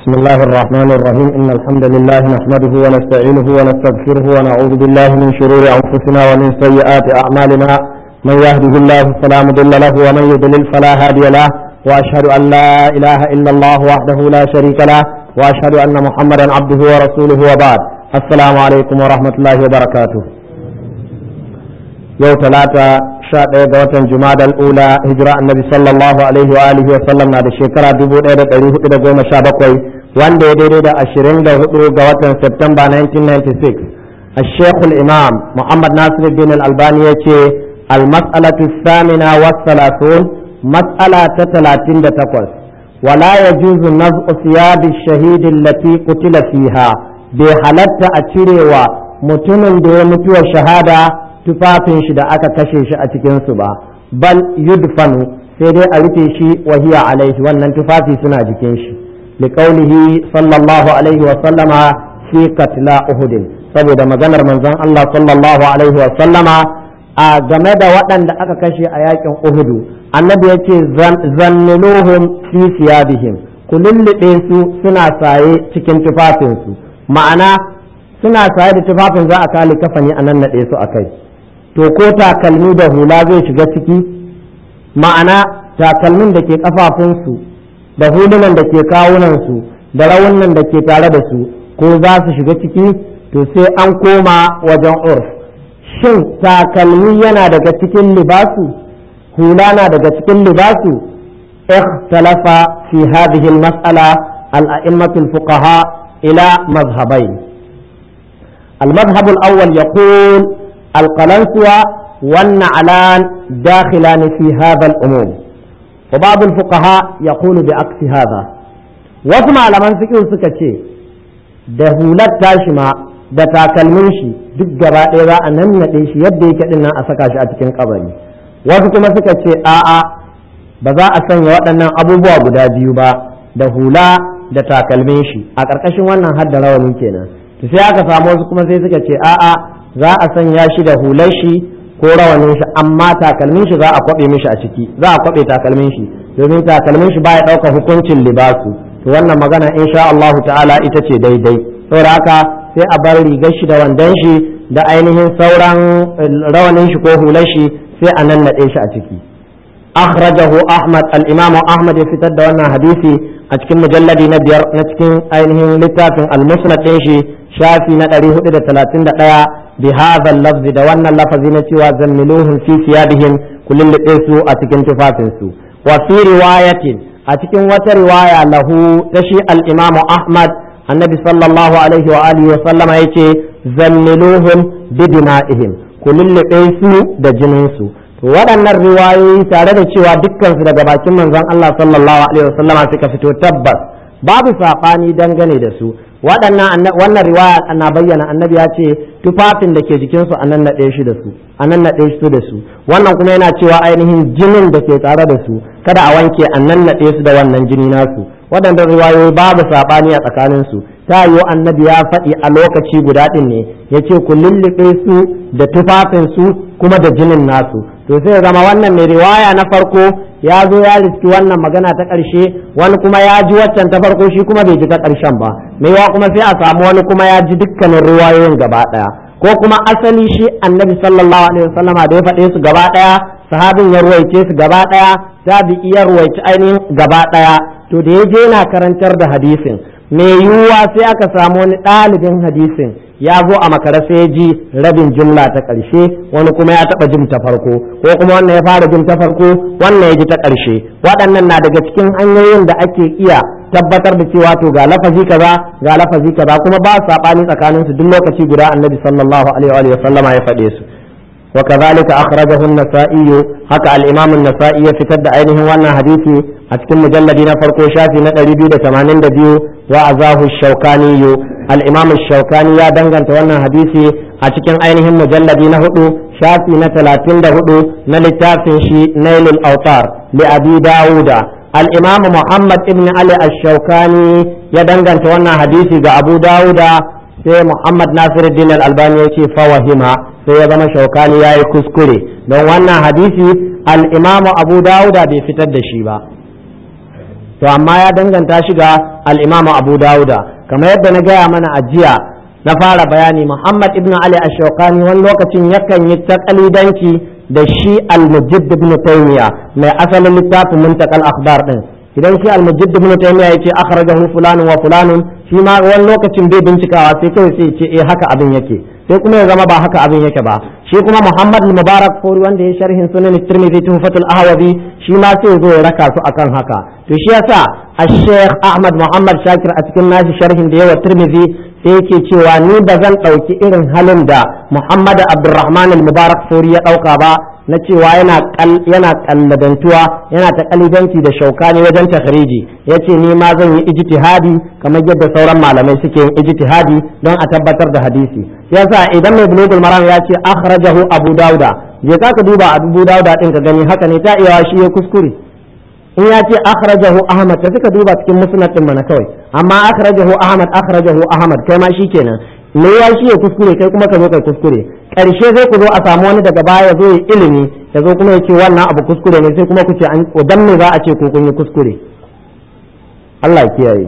بسم الله الرحمن الرحيم إن الحمد لله نحمده ونستعينه ونستغفره ونعوذ بالله من شرور أنفسنا ومن سيئات أعمالنا من يهده الله فلا مضل له ومن يضلل فلا هادي له وأشهد أن لا إله إلا الله وحده لا شريك له وأشهد أن محمدا عبده ورسوله وبعد السلام عليكم ورحمة الله وبركاته يوم ثلاثة شهر وطن جماد الأولى هجرة النبي صلى الله عليه وآله وسلم هذا الشكرة دبور إيدة قوم شابقوي وان دي أشرين قوة سبتمبر 1996 الشيخ الإمام محمد ناصر الدين الألباني المسألة الثامنة والثلاثون مسألة 38 ولا يجوز نزع ثياب الشهيد التي قتل فيها بحالة أتشري ومتمن دي متوى الشهادة tufafin shi da aka kashe shi a cikinsu ba bal yudfanu sai dai a rufe shi wa hiya alaihi wannan tufafi suna jikin shi liqaulihi sallallahu alaihi wa sallama fi qatla uhud saboda maganar manzon Allah sallallahu alaihi wa sallama a game da waɗanda aka kashe a yakin uhud annabi yace zanniluhum fi siyabihim ku lullube su suna saye cikin tufafinsu ma'ana suna saye da tufafin za a kali kafani a nan naɗe su akai to ko takalmi da hula zai shiga ciki ma'ana takalmin da ke kafafunsu da hulunan da ke kawunansu da rawunan da ke tare da su ko za su shiga ciki to sai an koma wajen urf shin takalmi yana daga cikin libasu hula na daga cikin libasu ikhtalafa fi hadhihi al-mas'ala al-a'immatu al-fuqaha ila madhhabayn al-madhhab al-awwal yaqul القلنسوة والنعلان داخلان في هذا الأمور وبعض الفقهاء يقول بعكس هذا واسمع لمن فكر سكتشي دهولت تاشما da takalmin shi duk gaba ɗaya za a nannaɗe shi yadda yake ɗin nan a saka shi a cikin kabari wasu kuma suka ce a'a ba za a sanya waɗannan abubuwa guda biyu ba da hula da takalmin shi a ƙarƙashin wannan hadda rawani kenan to sai aka samu wasu kuma sai suka ce a'a za a sanya shi da hular shi ko rawanin shi amma takalmin shi za a kwabe mishi a ciki za a kwabe takalmin shi domin takalmin shi baya ɗaukar hukuncin libasu to wannan magana insha Allah ta'ala ita ce daidai saboda haka sai a bar rigar shi da wandan shi da ainihin sauran rawanin shi ko hular shi sai a nannaɗe shi a ciki akhrajahu Ahmad al-Imam Ahmad ya fitar da wannan hadisi a cikin mujalladi na biyar na cikin ainihin littafin al-Musnad ɗin shi shafi na 431 بهذا اللفظ da wannan lafazi na cewa zammiluhum fi siyabihim kullun da su a cikin tufafin su wa fi riwayatin a cikin wata riwaya lahu tashi al-Imam Ahmad annabi sallallahu alaihi wa alihi wa sallama yace zammiluhum bi dima'ihim kullun da su da jinin su to waɗannan riwayoyi tare da cewa dukkan su daga bakin manzon Allah sallallahu alaihi wa sallama suka fito tabbas babu sabani dangane da su wannan riwaya ana bayyana annabi ya ce tufafin da ke jikinsu a nan naɗe shi da su a nan naɗe su da su wannan kuma yana cewa ainihin jinin da ke tare da su kada a wanke a nan naɗe su da wannan jini nasu waɗannan riwayoyi babu saɓani a tsakanin su ta yiwu annabi ya faɗi a lokaci guda ɗin ne ya ce ku lulluɓe su da tufafin su kuma da jinin nasu to sai zama wannan mai riwaya na farko ya zo ya riski wannan magana ta ƙarshe wani kuma ya ji waccan ta farko shi kuma bai ji ta ƙarshen ba mai yawa kuma sai a samu wani kuma ya ji dukkanin riwayoyin gaba ɗaya ko kuma asali shi annabi sallallahu alaihi wasallama da ya faɗe su gaba ɗaya sahabin ya ruwaice su gaba ɗaya tabi'i ya ruwaice ainihin gaba ɗaya to da ya je yana karantar da hadisin mai yiwuwa sai aka samu wani ɗalibin hadisin ya zo a makara sai ya ji rabin jumla ta ƙarshe wani kuma ya taɓa jin ta farko ko kuma wannan ya fara jin ta farko wannan ya ji ta ƙarshe waɗannan na daga cikin hanyoyin da ake iya tabbatar da cewa to ga lafazi kaza kuma ba saɓani tsakanin su duk lokaci guda annabi sallallahu alaihi wa sallama ya faɗe su وكذلك أخرجه النسائي حكى الإمام النسائي في تد عينه وانا حديثي أتكلم مجلدين فرقو شافي نقل بيو تمانين دبيو وأزاه الشوكاني الإمام الشوكاني يا دنغن توانا حديثي أتكلم عينهم مجلدين هدو شافي نتلاتين دهدو نلتافن شي نيل الأوطار لأبي داود الإمام محمد ابن علي الشوكاني يا دنغن توانا حديثي أبو داود sai Muhammad Nasiruddin Al-Albani ya ce fawahima sai ya zama Shaukani ya yi kuskure don wannan hadisi al-Imam Abu Dawuda bai fitar da shi ba to amma ya danganta shi ga al-Imam Abu Dawuda kamar yadda na gaya mana a jiya na fara bayani. Muhammad ibn Ali ash-Shawkani wani lokacin yakan yi taqlidanci da shi al-Mujaddid ibn Taymiyyah mai asalin littafin Muntaqal Akhbar din. Idan shi al-Mujaddid ibn Taymiyyah yace akhrajahu fulanun wa fulanun, shi ma wani lokacin bai bincikawa sai kai sai ce haka abin yake, sai kuma ya zama ba haka abin yake ba. Shi kuma Muhammad al-Mubarak Furi wanda ya sharhin sunan Tirmidhi Tuhfatul Ahwazi shi ma sai zo ya raka su akan haka. To shi yasa Sheikh Ahmad Muhammad Shakir a cikin nashi sharhin da yawa Tirmidhi sai yake cewa ni ba zan ɗauki irin halin da Muhammad Abdurrahman al-Mubarak Furi ya ɗauka ba na cewa yana kalladantuwa yana ta kalidanci da Shaukani wajen takhriji. Yace ni ma zan yi ijtihadi kamar yadda sauran malamai suke yin ijtihadi don a tabbatar da hadisi. Yasa idan mai Bulughul Maram ya ce akhrajahu Abu Dawuda, je ka duba Abu Dawuda din ka gani haka ne, ta iya shi ya kuskure. In ya ce akhrajahu Ahmad ta suka duba cikin musnad din mana kawai, amma akhrajahu Ahmad kai ma shikenan me ya shi ya kuskure kai kuma ka zo kai kuskure, karshe zai ku zo a samu wani daga baya zo ya ilimi ya zo kuma ya ce wannan abu kuskure ne, sai kuma ku ce dan me za a ce ko kun yi kuskure. Allah ya kiyaye.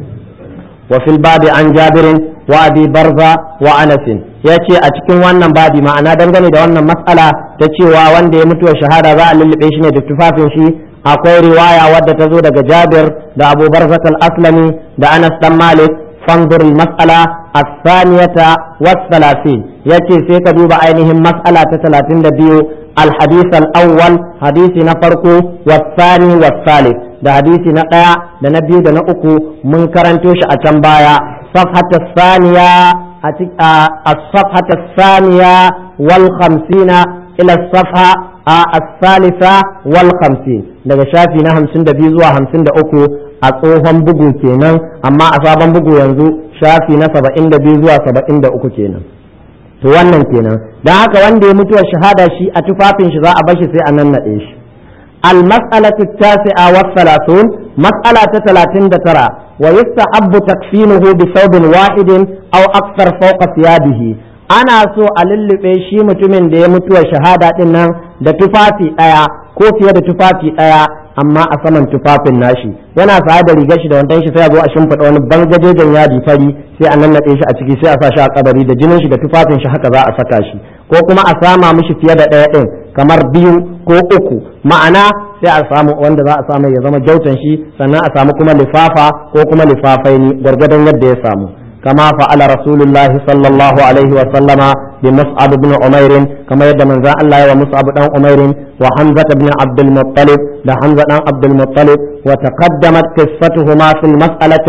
wa fil babi an Jabirin wa Abi Barza wa Anas, yace a cikin wannan babi ma'ana dangane da wannan mas'ala ta cewa wanda ya mutu shahada za a lullube shi ne da tufafin shi, akwai riwaya wadda ta zo daga Jabir da Abu Barzah al-Aslami da Anas dan Malik. fanzur al-mas'ala الثانية والثلاثين yace sai ka duba ainihin mas'ala ta 32 al-hadith al-awwal hadisi na farko والثاني والثالث da hadisi na ɗaya da na biyu da na uku mun karanto shi a can baya. safhata thaniya as-safhata thaniya wal 50 ila as-safha الثالثة والخمسين daga shafi na 52 zuwa 53 a tsohon bugu kenan, amma a sabon bugu yanzu shafi na 72 zuwa 73 kenan. to wannan kenan dan haka wanda ya mutuwa shahada shi a tufafin shi za a bashi sai a nannaɗe shi. المسألة التاسعة والثلاثون مسألة 39 ويستحب تكفينه بثوب واحد أو أكثر فوق ثيابه. ana so a lullube shi mutumin da ya mutuwa shahada din nan da tufafi ɗaya ko fiye da tufafi ɗaya, amma a saman tufafin nashi yana sa da rigar shi da wandan shi sai a zo a shimfiɗa wani bangajejen yadi fari sai a nannaɗe shi a ciki sai a sa shi a kabari da jinin shi da tufafin shi haka za a saka shi, ko kuma a sama mishi fiye da ɗaya ɗin kamar 2 ko 3, ma'ana sai a samu wanda za a samu ya zama jautan shi, sannan a samu kuma lifafa ko kuma lifafaini gwargwadon yadda ya samu. كما فعل رسول الله صلى الله عليه وسلم بمصعب بن عمير كما يد من ذا الله ومصعب بن عمير وحمزة بن عبد المطلب لحمزة بن عبد المطلب. وتقدمت قصتهما في المسألة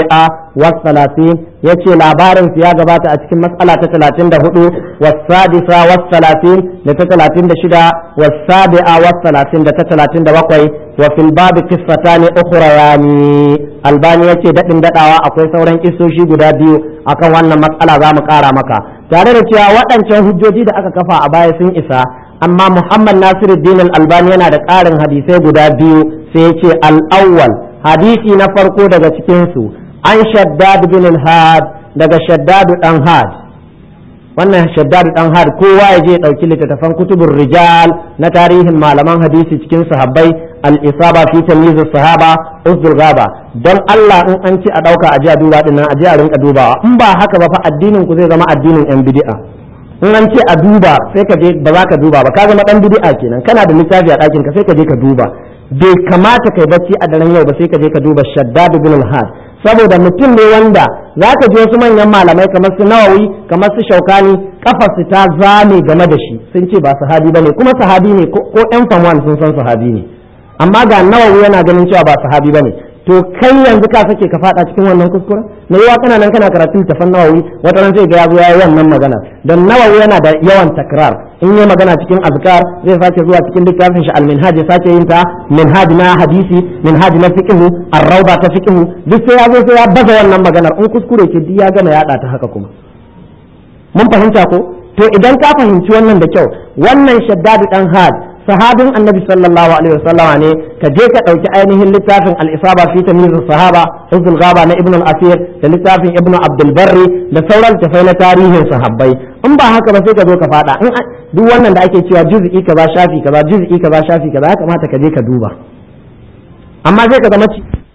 34 يتي لابارن في جبات أتكلم مسألة 34 والسادسة والثلاثين لتتلاتين دشدا والسابعة والثلاثين لتتلاتين دبقوي. وفي الباب قصتان أخرى يعني الباني يتي دقن دقاوا أقوي ثورين كسوشي قداديو أكا وانا مسألة ذا مقارا مكا tare da cewa waɗancan hujjoji da aka kafa a baya sun isa, amma Muhammad Nasiruddin Al-Albani yana da ƙarin hadisai guda biyu sai yace al-awwal hadisi na farko daga cikin su an Shaddad bin al-Had daga Shaddad dan Had. wannan Shaddad dan Had kowa ya je dauki littattafan kutubur rijal na tarihin malaman hadisi cikin sahabbai, al-isaba fi tamyiz as-sahaba, usul ghaba. don Allah in an ci a dauka a ji a duba din nan a ji a rinka dubawa, in ba haka ba fa addinin ku zai zama addinin yan bid'a. in an ce a duba sai ka je ba za ka duba ba ka zama dan bid'a kenan, kana da littafi a ɗakin ka sai ka je ka duba. bai kamata kai bacci a daren yau ba sai ka je ka duba Shaddad bin al-Had, saboda mutum ne wanda za ka ji wasu manyan malamai kamar su Nawawi kamar su Shaukani kafarsu ta zame game da shi sun ce ba sahabi bane, kuma sahabi ne ko yan famwan sun san sahabi ne, amma ga Nawawi yana ganin cewa ba sahabi bane. to kai yanzu ka sake ka fada cikin wannan kuskure me yawa kana nan kana karatun tafan Nawawi wata ran sai ga yazo yayi wannan magana, dan Nawawi yana da yawan takrar, in yi magana cikin azkar zai sake zuwa cikin littafin shi al-minhaj ya sake yin ta minhaj na hadisi, minhaj na fiqh, ar-rawda ta fiqh, duk sai ya zo sai ya baza wannan maganar, in kuskure ke duk ya gama yada ta haka. kuma mun fahimta ko? to idan ka fahimci wannan da kyau, wannan Shaddad dan Had sahabin annabi sallallahu alaihi wasallam ne, ka je ka dauki ainihin littafin al-isaba fi tamyiz as-sahaba, usul ghaba na ibn al-asir da littafin ibn abdul barri da sauran tafai na tarihin sahabbai. in ba haka ba sai ka zo ka fada in duk wannan da ake cewa juz'i kaza shafi kaza juz'i kaza shafi kaza ya kamata ka je ka duba, amma sai ka zama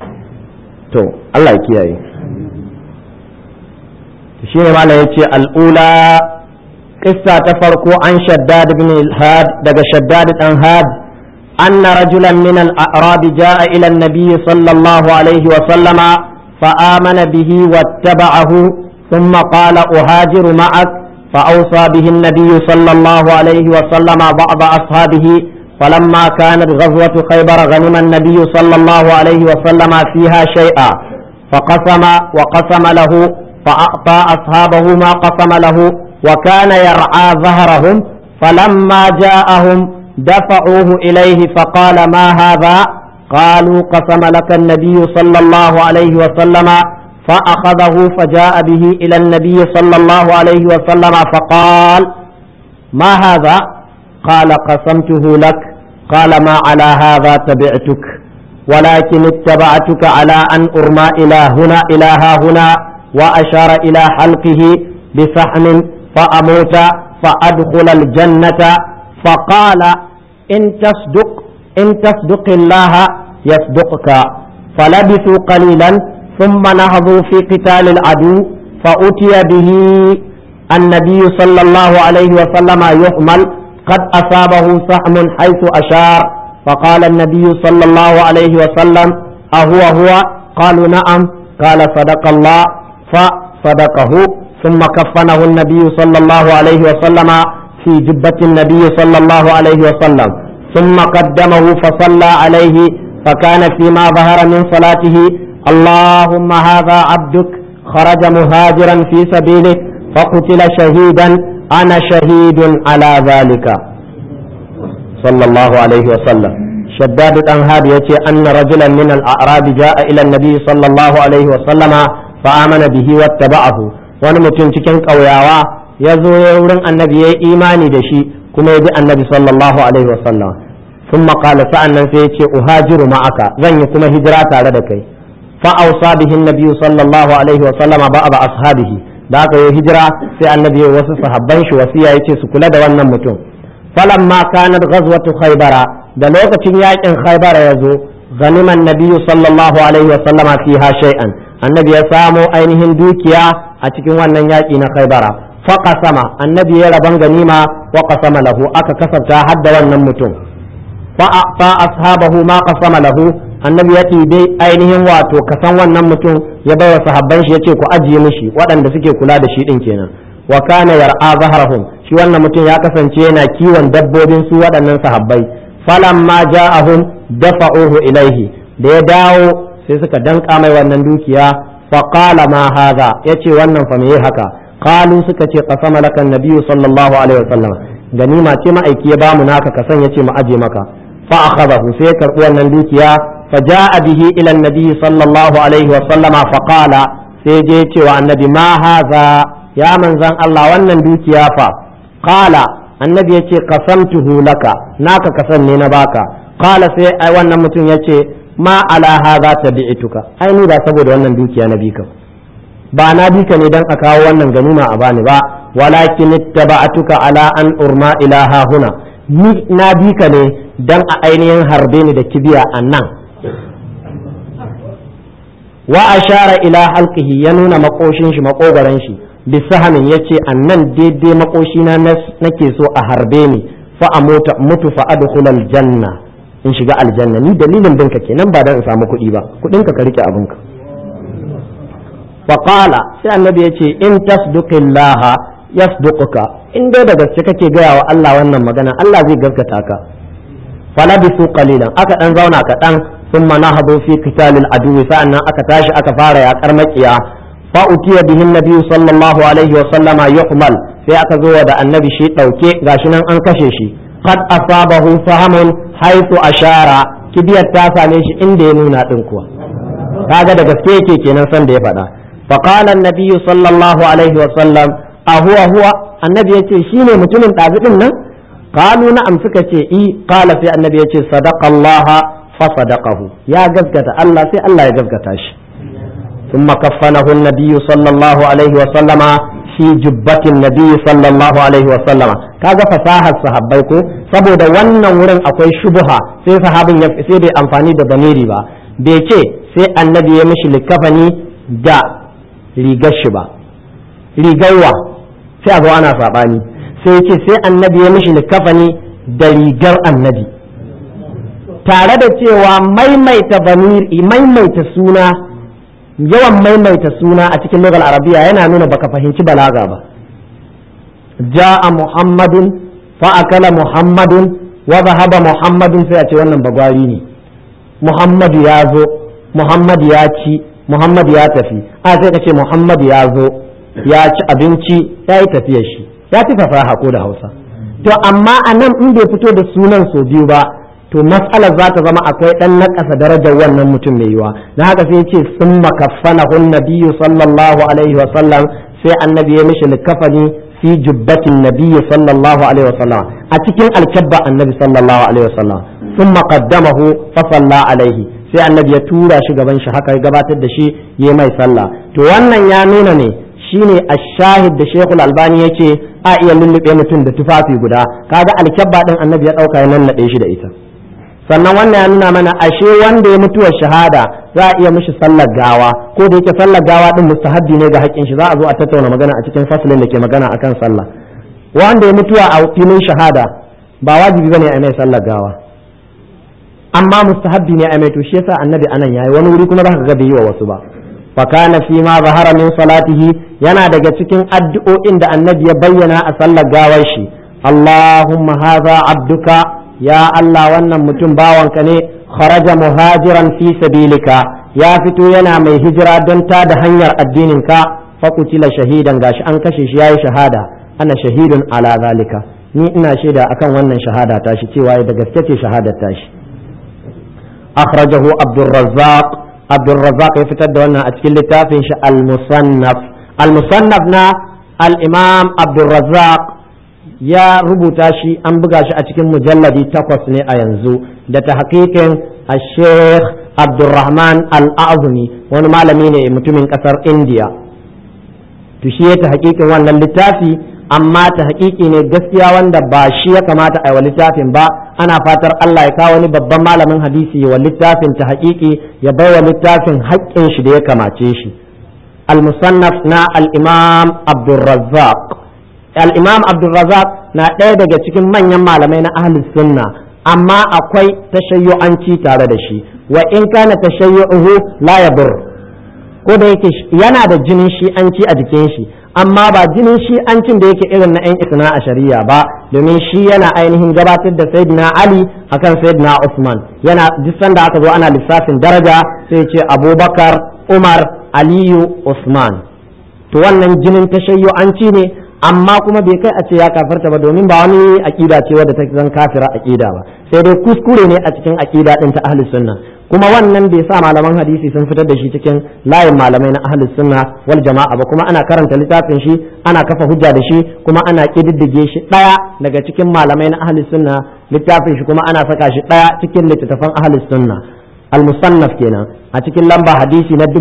to Allah ya kiyaye shi ne malam yace al'ula qissa ta farko an shaddad ibn al-had daga shaddad dan had anna rajulan min al-a'rab jaa ila an-nabiy sallallahu alayhi wa sallama fa amana bihi wattaba'ahu thumma qala uhajiru ma'ak fa awsa bihi an-nabiy sallallahu alayhi wa sallama ba'd ashabihi فلما كانت غزوة خيبر غنم النبي صلى الله عليه وسلم فيها شيئا وقسم له فأعطى أصحابه ما قسم له وكان يرعى ظهرهم فلما جاءهم دفعوه إليه فقال ما هذا قالوا قسم لك النبي صلى الله عليه وسلم فأخذه فجاء به إلى النبي صلى الله عليه وسلم فقال ما هذا قال قسمته لك قال ما على هذا تبعتك ولكن اتبعتك على أن أرمى إلى ها هنا وأشار إلى حلقه بسحم فأموت فأدخل الجنة فقال إن تصدق الله يصدقك فلبثوا قليلا ثم نهضوا في قتال العدو فأتي به النبي صلى الله عليه وسلم يحمل قد أصابه سهم حيث أشار فقال النبي صلى الله عليه وسلم أهو قالوا نعم قال صدق الله فصدقه ثم كفنه النبي صلى الله عليه وسلم في جبة النبي صلى الله عليه وسلم ثم قدمه فصلى عليه فكان فيما ظهر من صلاته اللهم هذا عبدك خرج مهاجرا في سبيلك فقتل شهيدا أنا شهيد على ذلك صلى الله عليه وسلم شداد الأنهاد يتي أن رجلا من الأعراب جاء إلى النبي صلى الله عليه وسلم فآمن به واتبعه ونمتن تكن قوياوا يزو يورن النبي إيماني دشي كما يدي النبي صلى الله عليه وسلم ثم قال سألنا سيتي أهاجر معك ذن يكون هجرات على دكي فأوصى به النبي صلى الله عليه وسلم بعض أصحابه da aka yi hijira sai annabi wasu sahabban shi wasiya yace su kula da wannan mutum falamma kanat ghazwatu khaybara da lokacin yakin khaybara yazo ganiman nabiyyu sallallahu alaihi wa sallama fiha shay'an annabi ya samo ainihin dukiya a cikin wannan yaki na khaybara fa qasama annabi ya raban ganima wa qasama lahu aka kasafta hadda wannan mutum fa ashabahu ma qasama lahu annabi ya dai ainihin wato kasan wannan mutum ya bai wa sahabban shi yace ku ajiye mishi waɗanda suke kula da shi din kenan wa kana yar'a zahrahum shi wannan mutum ya kasance yana kiwon dabbobin su waɗannan sahabbai falamma ja'ahum dafa'uhu ilaihi da ya dawo sai suka danka mai wannan dukiya fa qala ma hadha yace wannan fa meye haka qalu suka ce qasama lakan nabiyyu sallallahu alaihi wasallam ganima ce ma'aiki ya bamu naka kasan yace mu aje maka fa akhadahu sai ya karbi wannan dukiya فجاء به إلى النبي صلى الله عليه وسلم فقال سيجيت النبي ما هذا يا من زن الله wannan dukiya fa qala annabi yace qasamtuhu laka naka kasanne na baka qala sai ai wannan mutum yace ma ala hadha tabi'tuka ai ni ba saboda wannan dukiya na bika ba na bika ne dan a kawo wannan ganima a bani ba walakin ittaba'tuka ala an urma ilaha huna ni na bika ne dan a ainihin harbe ni da kibiya annan wa ashara ila halqihi ya nuna makoshin shi makogaran shi bisahamin yace annan daidai makoshina nake so a harbe ni fa amuta mutu fa adkhulal janna in shiga aljanna ni dalilin binka kenan ba dan in samu kuɗi ba kuɗin ka rike abinka fa qala sai annabi yace in tasduqillaha yasduquka in dai da gaske kake gaya wa Allah wannan magana Allah zai gaskata ka fala bisu qalilan aka dan zauna ka dan ثم نهضوا في قتال العدو فأنا أكتاش أكفار يا كرمكيا فأتي به النبي صلى الله عليه وسلم يحمل في أكزود النبي شيء توكي غاشنا أنكششي قد أصابه فهم حيث أشار كبير تاسع ليش إن دينونا تنكوا هذا ده كيكي كنا سندي فدا فقال النبي صلى الله عليه وسلم أهو النبي يتي شيني متمن تابتنا قالوا نعم سكتي قال في النبي يتي صدق الله فصدقه يا جزجة الله سي الله يا جزجة ثم كفنه النبي صلى الله عليه وسلم في جبة النبي صلى الله عليه وسلم kaga fasahar sahabbai ko saboda wannan wurin akwai shubha sai sahabin ya sai bai amfani da damiri ba bai ce sai annabi ya mishi likafani da rigar shi ba rigarwa sai a zo ana saɓani sai ya ce sai annabi ya mishi likafani da rigar annabi tare da cewa maimaita suna yawan maimaita suna a cikin lugal arabiya yana nuna baka fahimci balaga ba ja'a muhammadun fa akala muhammadun wa dhahaba muhammadun sai a ce wannan bagwari ne muhammadu ya zo muhammadu ya ci muhammadu ya tafi a sai ka ce muhammadu ya zo ya ci abinci ya yi tafiyar shi ya ci fasaha ko da hausa to amma a nan in bai fito da sunan so biyu ba to mas'alar za ta zama akwai dan nakasa darajar wannan mutum mai yiwa na haka sai ce sun makaffana hun nabiyyu sallallahu alaihi wa sallam sai annabi ya mishi likafani fi jubbatin nabiyyu sallallahu alaihi wa sallam a cikin alkabba annabi sallallahu alaihi wa sallam sun qaddamahu fa salla alaihi sai annabi ya tura shi gaban shi haka ya gabatar da shi yayi mai sallah to wannan ya nuna ne shine ash-shahid da Sheikhul Albani yace a iya lullube mutum da tufafi guda kaga alkabba din annabi ya dauka ya nannade shi da ita sannan wannan ya nuna mana ashe wanda ya mutuwar shahada za a iya mishi sallar gawa ko da yake sallar gawa din mustahabbi ne ga haƙƙin shi za a zo a tattauna magana a cikin fasalin da ke magana akan sallah wanda ya mutuwa a filin shahada ba wajibi bane a mai sallar gawa amma mustahabbi ne a mai to shi yasa annabi anan yayi wani wuri kuma za ka ga bai yi wa wasu ba fa kana fi ma zahara min salatihi yana daga cikin addu'o'in da annabi ya bayyana a sallar gawar shi Allahumma hadha abduka ya Allah wannan mutum bawanka ne kharaja muhajiran fi sabilika ya fito yana mai hijira don ta da hanyar addininka fakutila shahidan gashi an kashe shi yayi shahada ana shahidun ala zalika ni ina shaida akan wannan shahada tashi cewa da gaske ce shahadar tashi akhrajahu Abdurrazzaq ya fitar da wannan a cikin littafin shi al-musannaf na al-imam Abdurrazzaq ya rubuta shi an buga shi a cikin mujalladi 8 ne a yanzu da ta hakikin a sheikh Abdurrahman al-Azmi wani malami ne mutumin kasar India to shi ya ta hakikin wannan littafi amma ta hakiki ne gaskiya wanda ba shi ya kamata a yi wa littafin ba ana fatar Allah ya kawo wani babban malamin hadisi wa littafin ta hakiki ya bai wa littafin haƙƙin shi da ya kamace shi al-musannaf na al-imam Abdurrazzaq al-imam Abdurrazzaq na ɗaya daga cikin manyan malamai na ahlus sunna amma akwai tashayyu'anci tare da shi wa in kana tashayyu'uhu la yadur ko da yake yana da jinin shi'anci a jikin shi amma ba jinin shi'ancin da yake irin na 'yan isna a shari'a ba domin shi yana ainihin gabatar da sayyidina Ali akan sayyidina Usman yana duk sanda aka zo ana lissafin daraja sai ce Abubakar Umar Aliyu Usman to wannan jinin tashayyu'anci ne amma kuma bai kai a ce ya kafarta ba domin ba wani aqida ce wadda ta zan kafira aqida ba sai dai kuskure ne a cikin aqida din ta ahlus sunna kuma wannan bai sa malaman hadisi sun fitar da shi cikin layin malamai na ahlus sunna wal jama'a ba kuma ana karanta littafin shi ana kafa hujja da shi kuma ana kididdige shi daya daga cikin malamai na ahlus sunna littafin shi kuma ana saka shi daya cikin littattafan ahlus sunna al-musannaf kenan a cikin lamba hadisi na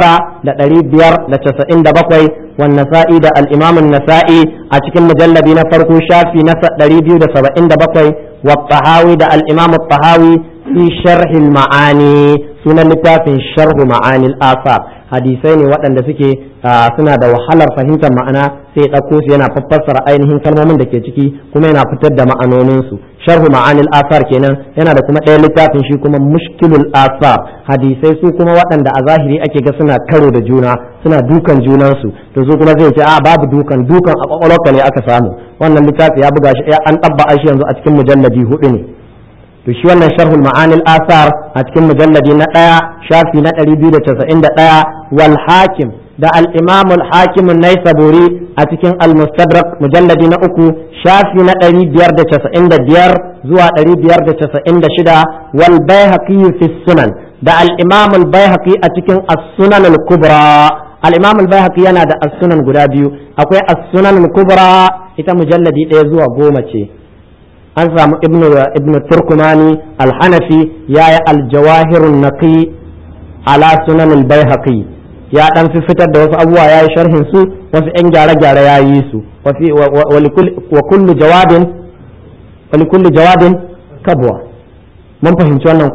9597 wan nasa'i da al-imam an-nasa'i a cikin mujalladi na farko shafi na 277 wa tahawi da al-imam at-tahawi fi sharh al-ma'ani sunan littafin sharh ma'ani al-athar hadisai ne waɗanda suke suna da wahalar fahimtar ma'ana sai ɗauko su yana fassara ainihin kalmomin da ke ciki kuma yana fitar da ma'anoninsu sharhu ma'anil asar kenan yana da kuma ɗaya littafin shi kuma mushkilul asar hadisai su kuma waɗanda a zahiri ake ga suna karo da juna suna dukan junansu to su kuma zai ce a babu dukan a kwakwalwarka ne aka samu wannan littafi ya buga shi an ɗabba shi yanzu a cikin mujalladi 4 ne to shi wannan sharhul ma'anil asar a cikin mujalladi na 1 shafi na 291 wal hakim da al-imam al-hakim an-naisaburi a cikin al-mustadrak mujalladi na 3 shafi na 595 zuwa 596 wal baihaqi fi sunan da al-imam al-baihaqi a cikin as-sunan al-kubra al-imam al-baihaqi yana da as-sunan guda biyu akwai as-sunan al-kubra ita mujalladi 1 zuwa 10 ce an samu ibnu turkumani al-hanafi yayi al-jawahirun naqi ala sunan al-baihaqi ya dan fitar da wasu abubuwa yayi sharhin su wasu yan gyare-gyare yayi su wa kullu jawadin kabwa mun fahimci wannan ko to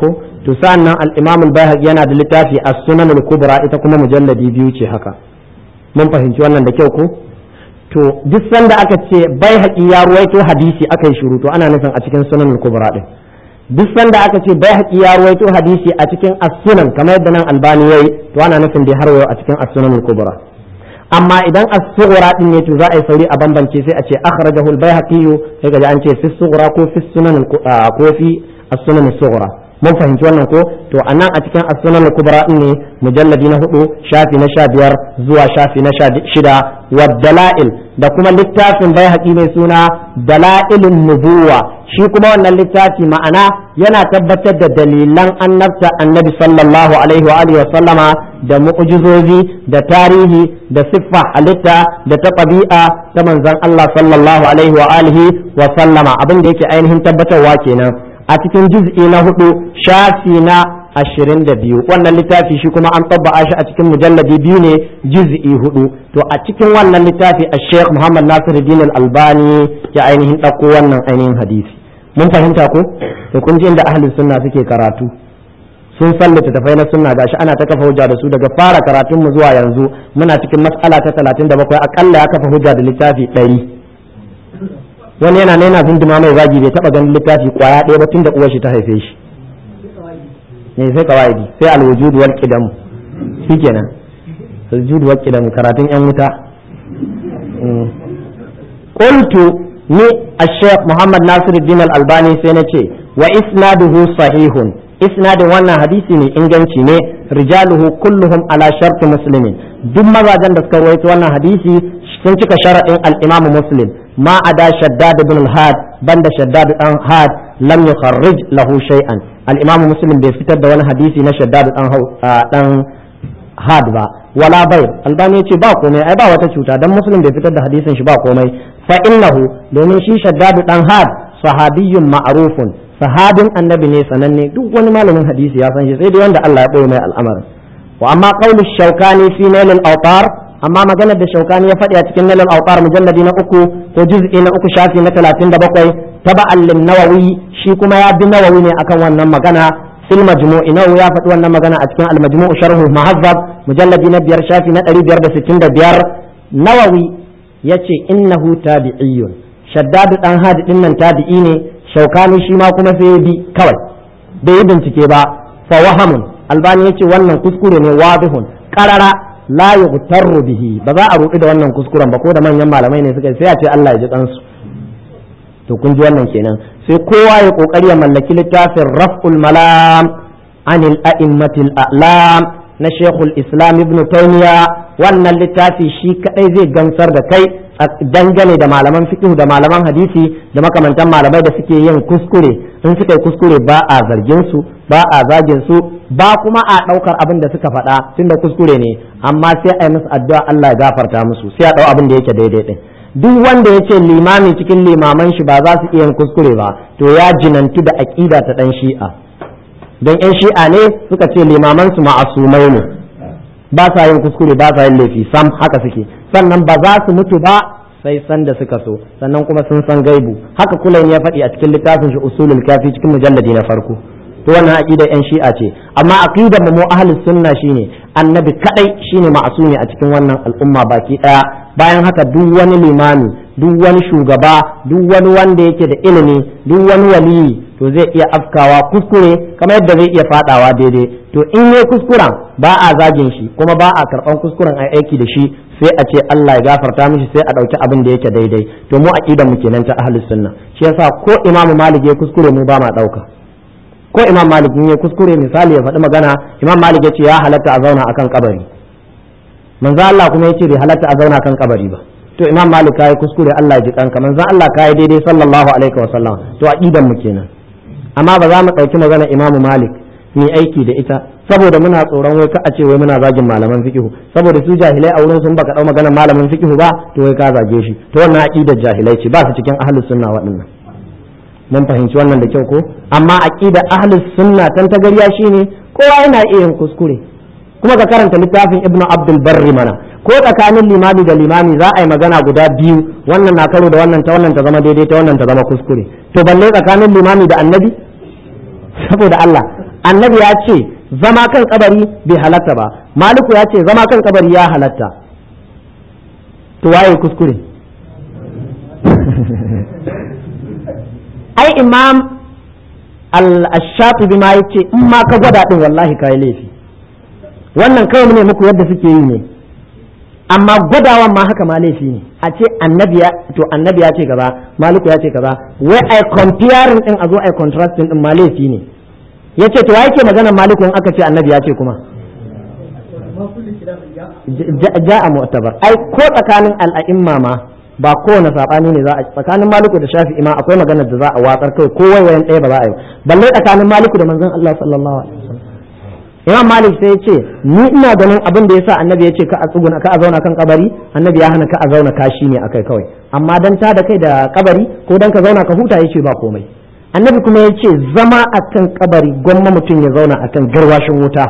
to sa'annan al-Imam al-Baihaqi yana da littafi as-Sunan al-Kubra ita kuma mujalladi 2 ce haka mun fahimci wannan da kyau ko to duk sanda aka ce Baihaqi ya ruwaito hadisi aka yi shiru to ana nufin a cikin Sunan al-Kubra din duk sanda aka ce Baihaqi ya ruwaito hadisi a cikin as-Sunan kamar yadda nan Albani yayi to ana nufin da har wayo a cikin as-Sunan al-Kubra amma idan as-sughra din ne to za a yi sauri a bambance sai a ce akhrajahu al-Baihaqi sai ga an ce fi as-sughra ko fi sunan ko fi as-sunan as-sughra mun fahimci wannan ko to anan a cikin as-sunan al-kubra din ne mujalladi na 4 shafi na 15 zuwa shafi na 16 wa dalail da kuma littafin Baihaqi mai suna dalailun nubuwa shi kuma wannan littafi ma'ana yana tabbatar da dalilan annabta annabi sallallahu alaihi wa alihi wa sallama da mu'jizozi da tarihi da siffa halitta da ta tabi'a ta manzon Allah sallallahu alaihi wa alihi wa sallama abin da yake ainihin tabbatarwa kenan a cikin juz'i na 4 shafi na 22 wannan littafi shi kuma an tabba'a shi a cikin mujalladi 2 ne juz'i 4 to a cikin wannan littafi Sheikh Muhammad Nasiruddin Al-Albani ya ainihin dauko wannan ainihin hadisi mun fahimta ko to kun ji inda ahlus sunna suke karatu sun sallata tafai na sunna gashi ana ta kafa hujja da su daga fara karatun mu zuwa yanzu muna cikin mas'ala ta 37 akalla ya kafa hujja da littafi 100 wani yana naina zunduma mai zagi bai taba ganin littafi kwaya ɗaya ba tun da uwar shi ta haife shi ne sai kawaidi sai al-wujud wal qidam shikenan al-wujud wal qidam karatun yan wuta qultu ni al-shaykh Muhammad Nasiruddin Al-Albani sai nace wa isnaduhu sahihun isnadin wannan hadisi ne inganci ne rijaluhu kulluhum ala sharti muslimin duk mazajen da suka rawaito wannan hadisi sun cika sharadin al-Imam Muslim ma ada shaddad ibn al-had banda shaddad dan had lam yukharrij lahu shay'an al-Imam Muslim bai fitar da wani hadisi na shaddad dan had ba wala bai Albani yace ba komai ai ba wata cuta dan Muslim bai fitar da hadisin shi ba komai fa innahu domin shi shaddad dan had sahabiyyun ma'rufun sahabin annabi ne sananne duk wani malamin hadisi ya san shi sai dai wanda Allah ya boye mai al'amarin wa amma qawlu shaukani fi nail al-awtar amma maganar da shaukani ya faɗi a cikin nail al-awtar mujalladi na 3 ko juz'i na 3 shafi na 37 taba'an lin nawawi shi kuma ya bi nawawi ne akan wannan magana fil majmu'i nawawi ya faɗi wannan magana a cikin al-majmu' sharh muhazzab mujalladi na 5 shafi na 565 nawawi yace innahu tabi'iyyun shaddad dan hadi dinnan tabi'i ne shaukani shi ma kuma sai bi kawai bai yi bincike ba fa wahamun albani yace wannan kuskure ne wadihun qarara la yughtarru bihi ba za a rubi da wannan kuskuren ba ko da manyan malamai ne suka sai a ce Allah ya ji kansu to kun ji wannan kenan sai kowa ya kokari ya mallaki littafin Raf'ul Malam anil a'immatil a'lam na Sheikhul Islam Ibn Taymiyyah wannan littafi shi kadai zai gamsar da kai dangane da malaman fiqh da malaman hadisi da makamantan malamai da suke yin kuskure in suka yi kuskure ba a zargin su ba a zagin su ba kuma a daukar abin da suka faɗa tunda kuskure ne amma sai a yi musu addu'a Allah ya gafarta musu sai a dau abin da yake daidai din duk wanda ya ce limami cikin limaman shi ba za su iya yin kuskure ba to ya jinantu da aqida ta dan shi'a don yan shi'a ne suka ce limaman su ma'asumai ne ba sa yin kuskure ba sa yin laifi sam haka suke sannan ba za su mutu ba sai san da suka so sannan kuma sun san gaibu haka Kulaini ya faɗi a cikin littafin shi usulul kafi cikin mujalladi na farko to wannan aqida yan shi'a ce amma aqidar mu ahlus sunna shine annabi kadai shine ma'asumi a cikin wannan al'umma baki daya bayan haka duk wani limami duk wani shugaba duk wani wanda yake da ilimi duk wani waliyi to zai iya afkawa kuskure kamar yadda zai iya fadawa daidai to in yayi kuskuren ba a zagin shi kuma ba a karban kuskuren ai aiki da shi sai a ce Allah ya gafarta mishi sai a dauki abin da yake daidai to mu aqidar mu kenan ta ahlus sunna shi yasa ko imamu malik ya kuskure mu ba ma dauka ko imam malik ya kuskure misali ya faɗi magana imam malik ya ce ya halatta a zauna akan kabari manzo Allah kuma ya ce bai halatta a zauna kan kabari ba to imam malik kai kuskure Allah ya ji kanka manzo Allah kai daidai sallallahu alaihi wa sallam to aqidar mu kenan amma ba za mu dauki magana imam malik ni aiki da ita saboda muna tsoron wai ka a ce wai muna zagin malaman fiqh saboda su jahilai a wurin sun baka dau magana malamin fiqh ba to wai ka zage shi to wannan aqidar jahilai ce ba su cikin ahlus sunna waɗannan mun fahimci wannan da kyau ko amma aqidar ahlus sunna tan tagariya shine kowa yana iya yin kuskure kuma ka karanta littafin ibnu abdul barri mana ko tsakanin limami da limami za a yi magana guda biyu wannan na karo da wannan ta zama daidai ta wannan ta zama kuskure to balle tsakanin limami da annabi saboda Allah annabi ya ce zama kan kabari bai halatta ba, maliku ya ce zama kan kabari ya halatta, to waye kuskure? ai imam al-Shafi'i ma yace in ma ka gwada din wallahi kai laifi, wannan kawai ne muku yadda suke yi ne, amma gwadawan ma haka ma laifi ne. A ce annabi ya ce gaba, maliku ya ce gaba, wai ai comparing din a zo ai contrasting din ma laifi ne. yace to yake maganar maliku in aka ce annabi ya ce kuma ja'a mu'tabar. ai ko tsakanin al'a'imma ma ba kowane sabani ne za a tsakanin maliku da shafi'i ma akwai maganar da za a watsar kai ko wayan ɗaya ba za a yi, balle tsakanin maliku da manzon Allah sallallahu alaihi wasallam. Imam Malik sai ya ce ni ina ganin abin da yasa annabi ya ce ka a tsuguna ka a zauna kan kabari, annabi ya hana ka a zauna kashi ne akai kawai, amma dan ta da kai da kabari ko dan ka zauna ka huta yace ba komai. Annabi kuma ya ce zama akan kabari gwamma mutum ya zauna akan garwashin wuta.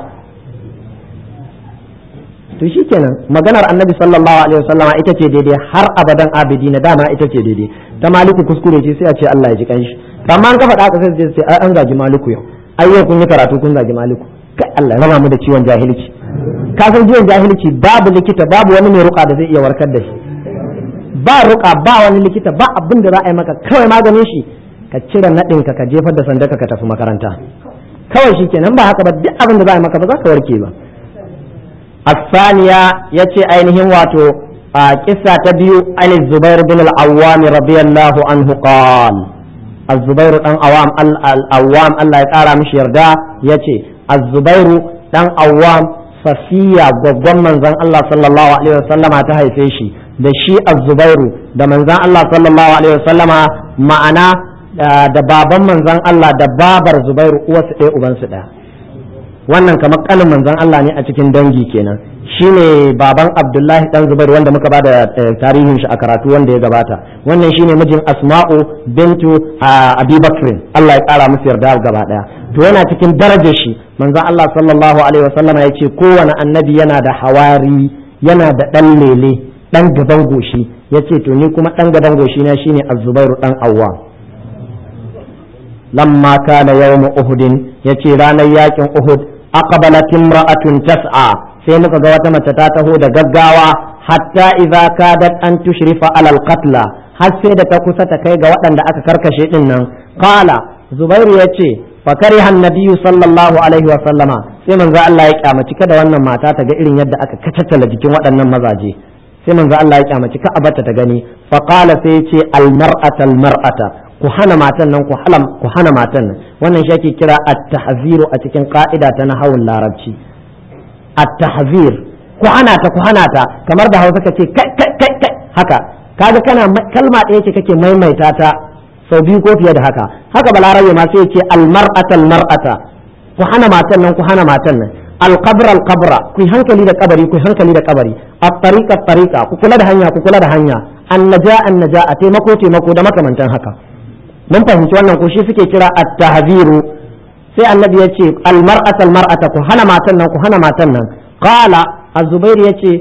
To shikenan maganar annabi sallallahu alaihi wasallama ita ce daidai har abadan abidina, dama ita ce daidai. Ta Maliku kuskure ce sai a ce Allah ya ji kanshi, amma an ka faɗa haka sai ce an zagi Maliku yau, ai yau kun yi karatu kun zagi Maliku. Kai Allah ya raba mu da ciwon jahilci. Ka san ciwon jahilci babu likita, babu wani mai ruka da zai iya warkar da shi, ba ruka ba wani likita, ba abin da za a yi maka, kawai maganin shi ka cire naɗin ka jefar da sandaka ka tafi makaranta kawai, shikenan. ba haka ba duk abin da za a yi maka ba za ka warke ba. الثانية يتي أينهم واتو قصة تبيو عن الزبير بن العوام رضي الله عنه قال الزبير بن العوام الله يقارى مش يردا يتي الزبير بن العوام صفية بغم من زن الله صلى الله عليه وسلم تهي فيشي da shi az-Zubairu da manzan Allah sallallahu alaihi wasallama ma'ana da baban manzan Allah da babar Zubairu uwarsu ɗaya ubansu ɗaya. Wannan kamar kanin manzon Allah ne a cikin dangi kenan, shine baban Abdullahi dan Zubair wanda muka bada tarihin shi a karatu wanda ya gabata. Wannan shine mijin Asma'u bintu Abi Bakr, Allah ya kara musu yarda gaba daya. To yana cikin darajar shi manzon Allah sallallahu alaihi wasallam ya ce kowane annabi yana da hawari, yana da dan lele, dan gaban goshi. Yace to ni kuma dan gaban goshi na shine Az-Zubair dan Awwam. Lamma kana yawm Uhud, yace ranar yakin Uhud, aqbalat imra'atun tas'a, sai muka ga wata mace ta taho da gaggawa, hatta idza kadat an tushrifa ala al-qatla, har sai da ta kusa ta kai ga waɗanda aka karkashe din nan. Qala Zubairu yace fa kariha an-nabiy sallallahu alaihi wa sallama, sai manzo Allah ya kyamaci kada wannan mata ta ga irin yadda aka kacattala jikin waɗannan mazaje, sai manzo Allah ya kyamaci ka abarta ta gani. Fa qala sai yace al-mar'ata ku hana matan nan, ku hana matan nan. Wannan shi ake kira at-tahziru a cikin ka'ida ta nahawun larabci. At-tahzir, ku hana ta kamar da Hausa kace kai haka, kaga kana kalma ɗaya ce kake maimaita ta sau biyu ko fiye da haka. Haka balarabe ma sai yake al-mar'ata, ku hana matan nan. Al-qabra, ku hankali da kabari, at-tariqa, ku kula da hanya, an-naja, taimako da makamantan haka. Mun fahimci wannan ko shi suke kira at-tahziru. Sai annabi ya ce al-mar'ata, ku hana matan nan. Qala az-Zubair yace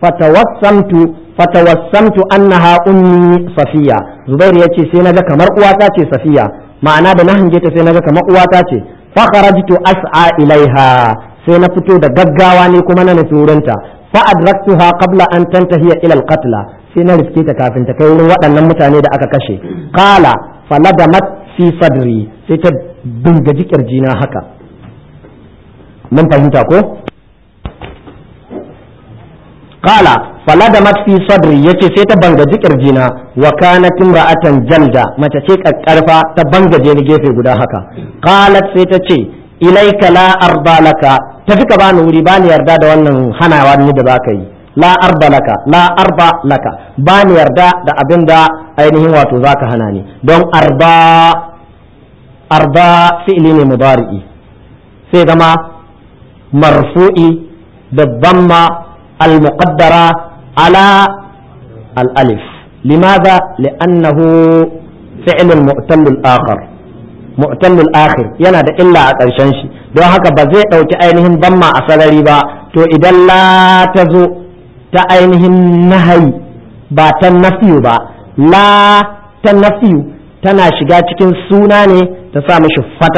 fatawassamtu annaha ummi Safiya. Zubair yace sai naga kamar uwata ce Safiya, ma'ana da na hange ta sai naga kamar uwata ce. Fa kharajtu as'a ilaiha, sai na fito da gaggawa ne kuma na nufi wurinta. Fa adraktuha qabla an tantahiya ila al-qatla, sai na riske ta kafin ta kai wurin waɗannan mutane da aka kashe. Qala faladamat fi sadri, sai ta bingaji kirjina haka. Mun fahimta ko? Qala faladamat fi sadri, yace sai ta bangaji kirjina. Wa kanat imra'atan jalda, mace ce kakkarfa, ta bangaje ni gefe guda haka. Qalat sai ta ce ilaika la arda laka, tafi ka bani wuri, bani yarda da wannan hanawa ni da baka yi. la arba laka ba ni yarda da abin da ainihin wato zaka hana ni. Don arba fi'li ne mudari'i, sai zama marfu'i da dhamma al-muqaddara ala al-alif. limadha li'annahu fi'l al-mu'tal al-akhir yana da illa a ƙarshen shi, don haka ba zai ɗauki ainihin dhamma a sarari ba. To idan la ta zo ta ainihin nahayi ba ta nafiyu ba, la ta nafiyu tana shiga cikin suna ne ta sa mishi fataha,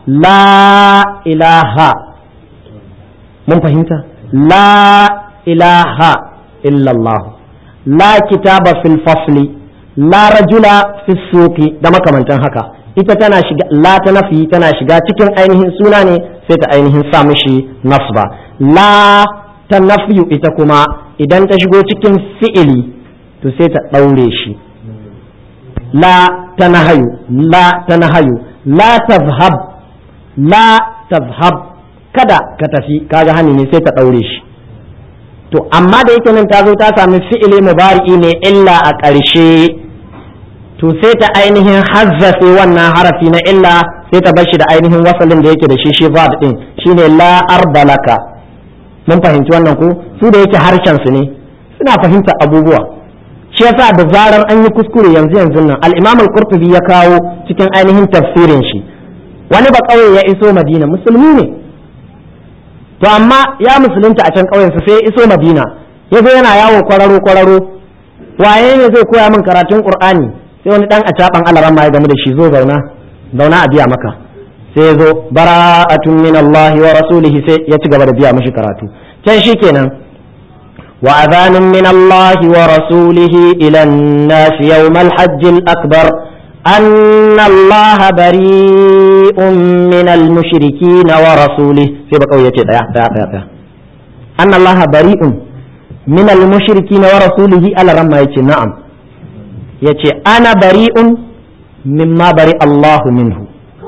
la ilaha, mun fahimta, la ilaha illallah, la kitaba fil fasli, la rajula fis suqi da makamantan haka. Ita tana shiga, la ta nafi tana shiga cikin ainihin suna ne sai ta ainihin sa mishi nasba. La ta nafiyu ita kuma idan ta shigo cikin fi'ili to sai ta ɗaure shi. La ta nahayu, la ta nahayu, la tazhab, la tazhab, kada ka tafi, kaga hani ne sai ta ɗaure shi. To amma da yake nan ta zo ta sami fi'ili mubari'i ne illa a ƙarshe, to sai ta ainihin hazzafe wannan harafi na illa sai ta bar shi da ainihin wasalin da yake da shi vad din shine la arbalaka. Mun fahimci wannan ko su da yake harshen su ne suna fahimta abubuwa, shi yasa da zarar an yi kuskure yanzu nan al-Imam al-Qurtubi ya kawo cikin ainihin tafsirin shi, wani ba kauye ya iso Madina, musulmi ne to amma ya musulunta a can kauyensa sai ya iso Madina, yazo yana yawo kwararo waye ne zai koya min karatun Qur'ani? Sai wani dan a caban alaran ma ya gamu da shi, zo zauna a biya maka. Sai ya zo bara'atun min Allah wa rasulihi, sai ya ci gaba da biya mishi karatu. Can shikenan wa adhanun min Allah wa rasulihi ila an-nas yawm al-hajj al-akbar anna Allah bari'un min al-mushrikeen wa rasulihi. Sai ba kawai yace daya anna Allah bari'un min al-mushrikeen wa rasulihi, alaran ma yace na'am, yace ana bari'un mimma bari Allahu minhu.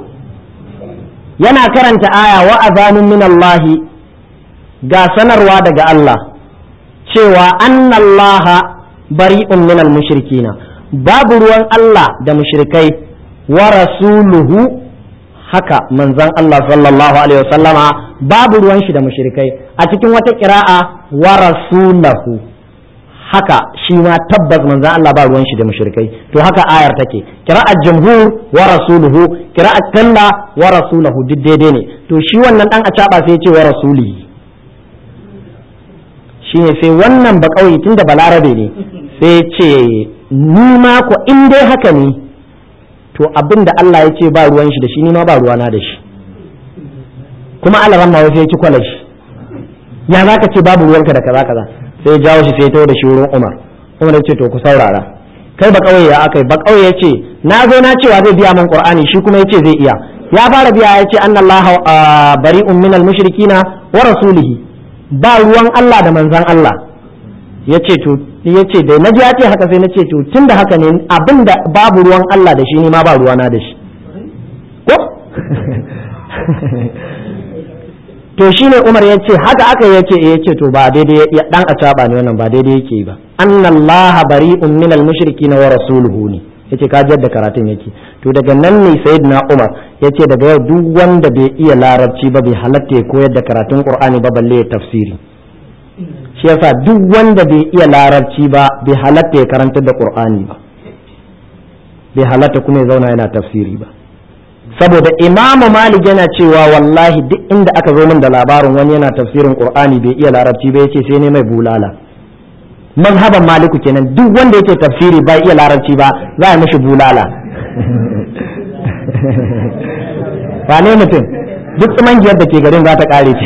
Yana karanta aya wa azanun min Allah, ga sanarwa daga Allah cewa anna Allah bari'un min al-mushrikina, babu ruwan Allah da mushrikai, wa rasuluhu, haka manzon Allah sallallahu alaihi wasallama babu ruwan shi da mushrikai. A cikin wata qira'a wa rasulahu, haka shi ma tabbas manzon Allah ba ruwan shi da mushrikai. To haka ayar take, qira'at jumhur wa rasuluhu, qira'at talla wa rasuluhu duk daidai ne. To shi wannan dan acaba sai ya ce wa rasulihi, shine sai wannan ba kauye tunda balarabe ne sai ya ce ni ma ko in dai haka ne to abinda Allah ya ce ba ruwan shi da shi ni ma ba ruwana da shi. Kuma Allah ran ma sai ya ci kwalashi, ya zaka ce babu ruwanka da kaza kaza. Sai jawo shi sai tawo da shi wurin Umar ya ce to ku saurara, kai ba kauye ya akai, ba kauye ya ce na zo na cewa zai biya min Qur'ani, shi kuma ya ce zai iya, ya fara biya ya ce annallaha bari'un minal mushrikina wa rasulihi, ba ruwan Allah da manzon Allah. Ya ce to yace da naji ya ce haka sai na ce to tunda haka ne abinda babu ruwan Allah da shi ni ma ba ruwana da shi ko to shine Umar ya ce haka aka yace to ba daidai ya dan a taba ne wannan ba daidai yake ba. Annallaha bari'un minal mushrikina wa rasuluhu ne yace ka jadda karatun yake. To daga nan ne sayyidina Umar yace daga yau duk wanda bai iya larabci ba bai halatta ya koyar da karatun Qur'ani ba balle ya tafsiri. Shi yasa duk wanda bai iya larabci ba bai halatta ya karanta da Qur'ani ba, bai halatta kuma ya zauna yana tafsiri ba. Saboda Imam Malik yana cewa wallahi duk inda aka zo min da labarin wani yana tafsirin Qur'ani bai iya larabci ba yace sai ne mai bulala. Mazhaban Maliku kenan, duk wanda yake tafsiri bai iya larabci ba za a mishi bulala. Ba ne mutum duk tsumangiyar da ke garin za ta kare ce.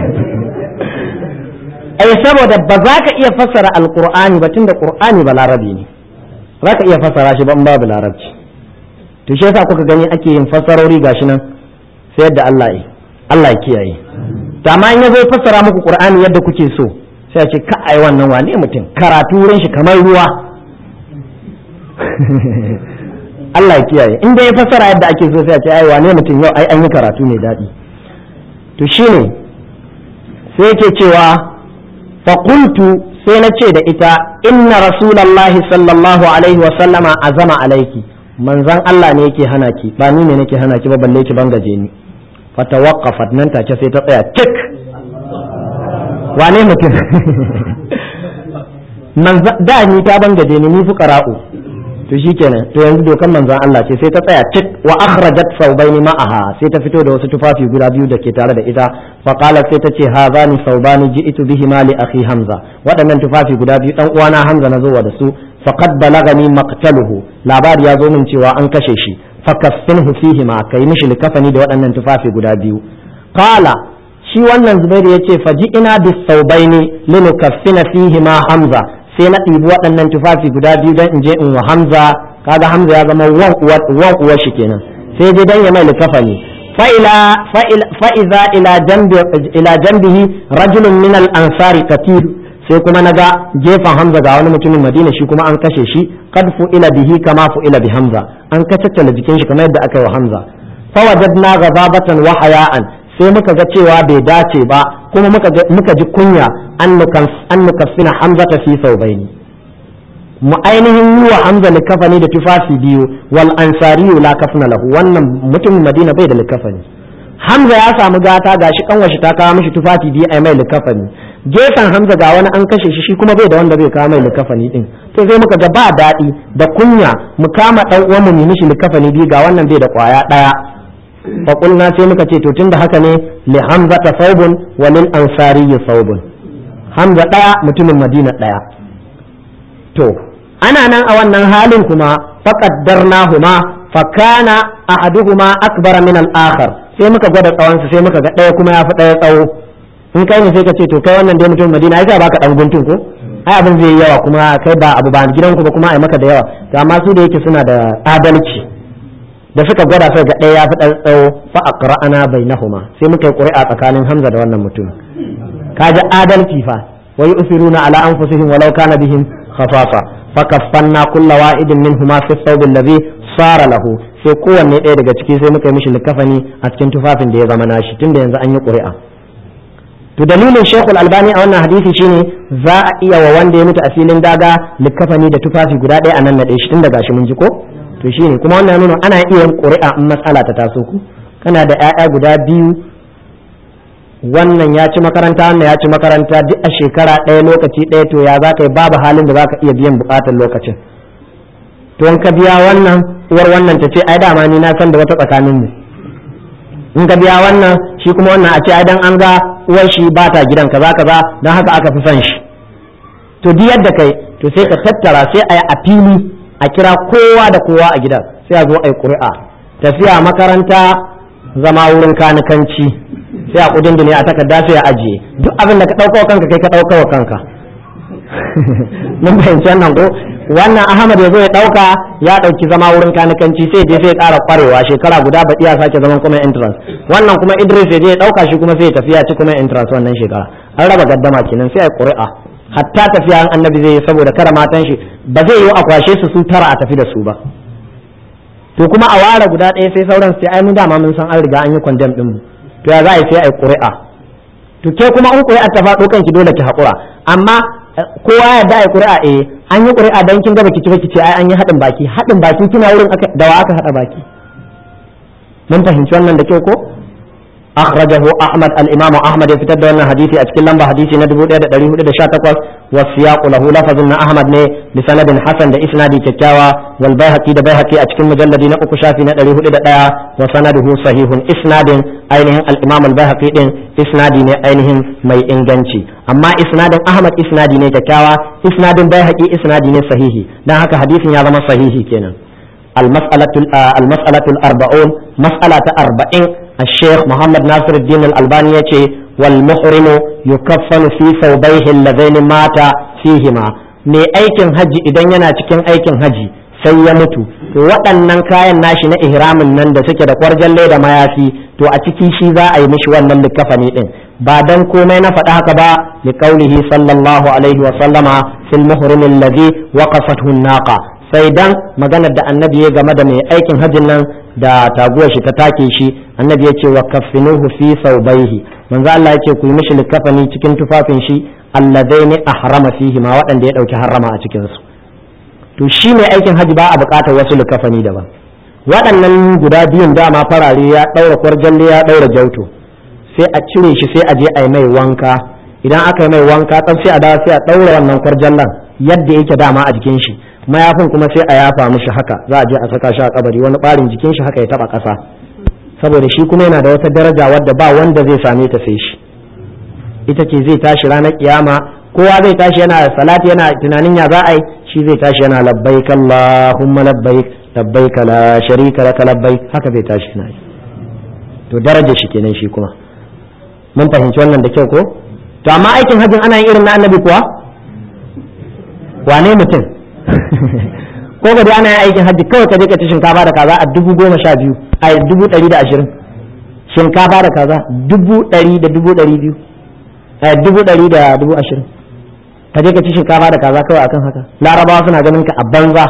Ai saboda ba za ka iya fassara alqur'ani ba tunda Qur'ani ba larabi ne, za ka iya fassara shi ba in babu larabci. To shi yasa kuka gani ake yin fassarori gashi nan sai yadda Allah ya kiyaye. To amma in yazo fassara muku Qur'ani yadda kuke so sai a ce ka ai wannan wane mutum karatu wurin shi kamar ruwa. Allah ya kiyaye, in dai ya fassara yadda ake so sai a ce ai wane mutum yau ai an yi karatu ne dadi. To shine sai yake cewa fa qultu, sai na ce da ita inna rasulullahi sallallahu alaihi wa sallama azama alaiki, manzon Allah ne yake hana ki ba ni ne nake hana ki ba balle ki bangaje ni. Fatawaqqafat, nan take sai ta tsaya cik. Wane mutum da ni ta bangaje ni fuqara'u. To shikenan, to yanzu dokan manzon Allah ce, sai ta tsaya cik. Wa akhrajat thawbaini ma'aha, sai ta fito da wasu tufafi guda biyu da ke tare da ita. Fa qalat, sai ta ce hazani thawbani ji'tu bihima li akhi Hamza, waɗannan tufafi guda biyu dan uwana Hamza na zo da su. Faqad balagani maqtaluhu, labari ya zo min cewa an kashe shi. fakaffinhu fihi ma kai mishi likafani da waɗannan tufafi guda biyu. Qala shi wannan Zubairu yace faji ina bis saubaini linukaffina fihi ma Hamza, sai na ɗibi waɗannan tufafi guda biyu dan in je in wa Hamza, kaga Hamza ya zama wan uwa shi kenan, sai je dan ya mai likafani. fa'iza ila jambihi rajulun min al-ansari katir, sai kuma naga gefen Hamza ga wani mutumin Madina shi kuma an kashe shi, qad fu'ila bihi kama fu'ila bi Hamza, an kacaccala jikin shi kamar yadda aka yi wa Hamza. Fa wajadna ghadabatan wa haya'an, sai muka ga cewa bai dace ba kuma muka ji kunya an nukaffina Hamza ta fi saubaini, mu ainihin yi wa Hamza likafani da tufafi biyu, wal ansariyu la kafna lahu, wannan mutumin Madina bai da likafani. Hamza ya samu gata gashi kanwashi ta kawo mishi tufafi biyu ai mai likafani, gefen Hamza ga wani an kashe shi kuma bai da wanda bai kawo mai likafani din, to sai muka ga ba daɗi da kunya mu kama dan uwan mu mishi likafani biyu ga wannan bai da kwaya daya. Fa qulna sai muka ce to tunda haka ne li Hamza ta saubun wa lil ansari saubun, Hamza daya mutumin Madina daya. To ana nan a wannan halin kuma faqaddarnahuma fa kana ahaduhuma akbar min al-akhar, sai muka gwada tsawon su sai muka ga daya kuma yafi daya tsawo. In kai ne sai ka ce to kai wannan dai mutum Madina ai baka dan guntun ko, ai abin zai yi yawa kuma kai ba abu ba gidanku ba kuma ai maka da yawa. To amma su da yake suna da adalci, da suka gwada sai ga daya yafi dan tsawo, fa aqra'ana bainahuma, sai muka yi ƙuri'a tsakanin Hamza da wannan mutum. Kaji adalci fa, wa yusiruna ala anfusihim walau kana bihim khafafa, fakaffanna kulla wa'idin minhuma fi thawb alladhi sara lahu, sai kowanne ɗaya daga ciki sai muka yi mishi likafani a cikin tufafin da ya zama nashi, tunda yanzu an yi ƙuri'a. To dalilin Sheikhul Albani a wannan hadisi shine za a iya wa wanda ya mutu a filin daga likafani da tufafi guda ɗaya a nan naɗe shi, tunda gashi mun ji ko, to shine kuma wannan nuna ana iya yin ƙuri'a in matsala ta taso ku, kana da ƴaƴa guda biyu, wannan ya ci makaranta wannan ya ci makaranta duk a shekara ɗaya lokaci ɗaya, to ya za ka yi babu halin da za ka iya biyan buƙatar lokacin. To in ka biya wannan uwar wannan ta ce ai dama ni na san da wata tsakanin mu, in ka biya wannan shi kuma wannan a ce ai dan an ga uwar shi ba ta gidan kaza kaza dan haka aka fi son shi. To duk yadda kai to sai ka tattara sai a yi a fili a kira kowa da kowa a gidan, sai a zo a yi ƙuri'a, tafiya makaranta, zama wurin kanikanci, sai a kudin da ne a takarda sai a ajiye, duk abin da ka ɗauka wa kanka kai ka ɗauka wa kanka. Mun fahimci wannan ko, wannan Ahmad ya zo ya ɗauka, ya ɗauki zama wurin kanikanci sai je sai ƙara ƙwarewa shekara guda baɗi ya sake zaman kuma entrance, wannan kuma Idris ya je ya ɗauka shi kuma sai ya tafi ya ci kuma entrance wannan shekara. An raba gaddama kenan sai a yi ƙuri'a, hatta tafiya an annabi zai yi saboda kada matan shi ba zai yi a kwashe su tara a tafi da su ba. To kuma a ware guda ɗaya sai sauran sai ai mun dama mun san an riga an yi condemn ɗin mu, to ya za a yi sai a yi ƙuri'a. To ke kuma in ƙuri'a ta faɗo kanki dole ki haƙura, amma kowa ya da a yi ƙuri'a an yi ƙuri'a dan kin ga baki ci baki ce ai an yi haɗin baki kina wurin da wa aka haɗa baki. Mun fahimci wannan da kyau ko? أخرجه أحمد الإمام أحمد يفتد أن حديثي أتكلم لمبا حديثي ندبو إيدا دريه إيدا شاتقوس والسياق له لفظ أن أحمد ني بسند حسن دا إسنادي كتاوى والبيهقي دا بيهقي أتكلم مجلدي نقو شافي ندريه إيدا دايا وسنده صحيح إسناد أينهم الإمام البيهقي دين إسنادي ني أينهم مي إنجنشي أما إسناد أحمد إسنادي ني كتاوى إسناد بيهقي إسنادي ني صحيح دا هكا حديث يعظم صحيح كينا. المسألة الأربعون مسألة 40 الشيخ محمد ناصر الدين الألباني والمحرم يكفن في ثوبيه اللذين مات فيهما. mai aikin haji idan yana cikin aikin haji sai ya mutu, to waɗannan kayan nashi na ihramin nan da suke da kwarjalle da mayafi, to a ciki shi za a yi mishi wannan likafani din, ba dan komai na faɗa haka ba, li qaulihi sallallahu alaihi wa sallama fil muhrim alladhi waqafathu an-naqa, sai dan maganar da annabi ya game da mai aikin hajjin nan da taguwar shi ta take shi, annabi ya ce wa kaffinuhu fi thawbayhi, manzo Allah ya ce ku yi mishi likafani cikin tufafin shi alladaini ahrama fihi ma, waɗanda ya dauki harama a cikin su. To shi mai aikin haji ba a buƙatar wasu likafani daban, waɗannan guda biyun dama farare ya daura kwarjalle ya daura jauto, sai a cire shi sai a je a yi mai wanka, idan aka yi mai wanka tsaf sai a dawo sai a daura wannan kwarjallan yadda yake dama a jikin shi, mayafin kuma sai a yafa mishi haka, za a je a saka shi a kabari wani ɓarin jikin shi haka ya taba ƙasa, saboda shi kuma yana da wata daraja wadda ba wanda zai same ta sai shi, ita ce zai tashi ranar kiyama, kowa zai tashi yana salati yana tunanin ya za a yi, shi zai tashi yana labbaik Allahumma labbaik labbaika la sharika laka labbaik haka bai tashi na yi. To darajar shi kenan shi kuma mun fahimci wannan da kyau ko. To amma aikin hajjin ana yin irin na annabi kuwa wane mutum ko ga dai ana yin aikin hajji kawai ka je ka ci shinkafa da kaza a 12,000 a 120 shinkafa da kaza 100 da 200 a 100 da 20,000 ka je ka ci shinkafa da kaza kawai akan haka. Larabawa suna ganin ka a banza,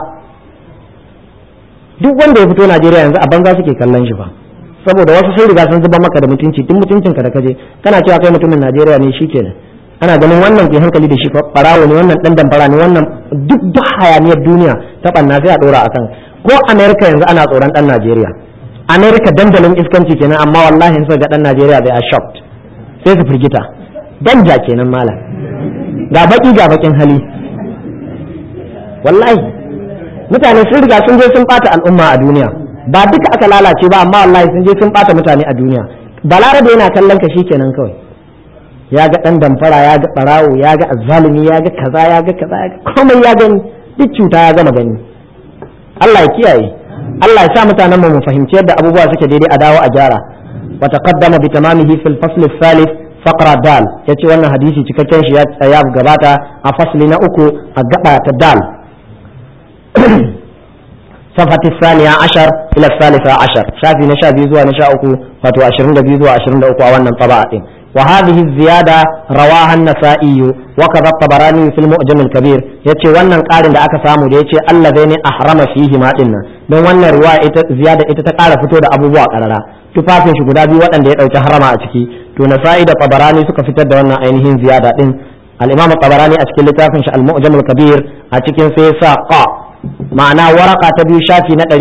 duk wanda ya fito Najeriya yanzu a banza suke kallon shi fa, saboda wasu sun riga sun zuba maka da mutunci tun mutuncin ka da kaje kana cewa kai mutumin Najeriya ne shikenan ana ganin wannan ke hankali da shi barawo ne, wannan dan damfara ne, wannan duk hayaniyar duniya ta banna sai a dora akan. Ko America yanzu ana tsoron dan Najeriya, America dandalin iskanci kenan, amma wallahi in suka ga dan Najeriya they are shocked, sai su firgita. Danja kenan malam, ga bakin hali wallahi. Mutane sun riga sun je sun bata al'umma a duniya, ba duka aka lalace ba amma wallahi sun je sun bata mutane a duniya. Balarabe yana kallon ka shikenan kawai, ya ga dan damfara, ya ga barawo, ya ga azzalumi, ya ga kaza, ya ga kaza, komai ya gani, duk cuta ya gama gani. Allah ya kiyaye, Allah ya sa mutanen mu fahimci yadda abubuwa suke daidai a dawo a gyara. Wa taqaddama bi tamamihi fil fasl al-thalith faqra dal, yace wannan hadisi cikakken shi ya gabata a fasli na 3 a gaba ta dal. صفحة 12 إلى 13 شافي نشابي زوا نشاؤكو فتو 22 زوا 23 أولا طبعا. وهذه الزيادة رواها النسائي وكذا الطبراني في المعجم الكبير. يتي وانا قارن دا اكا سامو دا يتي الذين أحرم فيه ما إنا من وانا رواية زيادة اتتقال فتو دا أبو بوا قررا تفافين شو قدابي وانا دا يتو حرم أتكي تو نسائي دا طبراني سكا فتد دا وانا أينهين زيادة دين. الإمام الطبراني أتكي لتافين المعجم الكبير أتكي سيسا قا ma'ana waraka ta biyu shafi na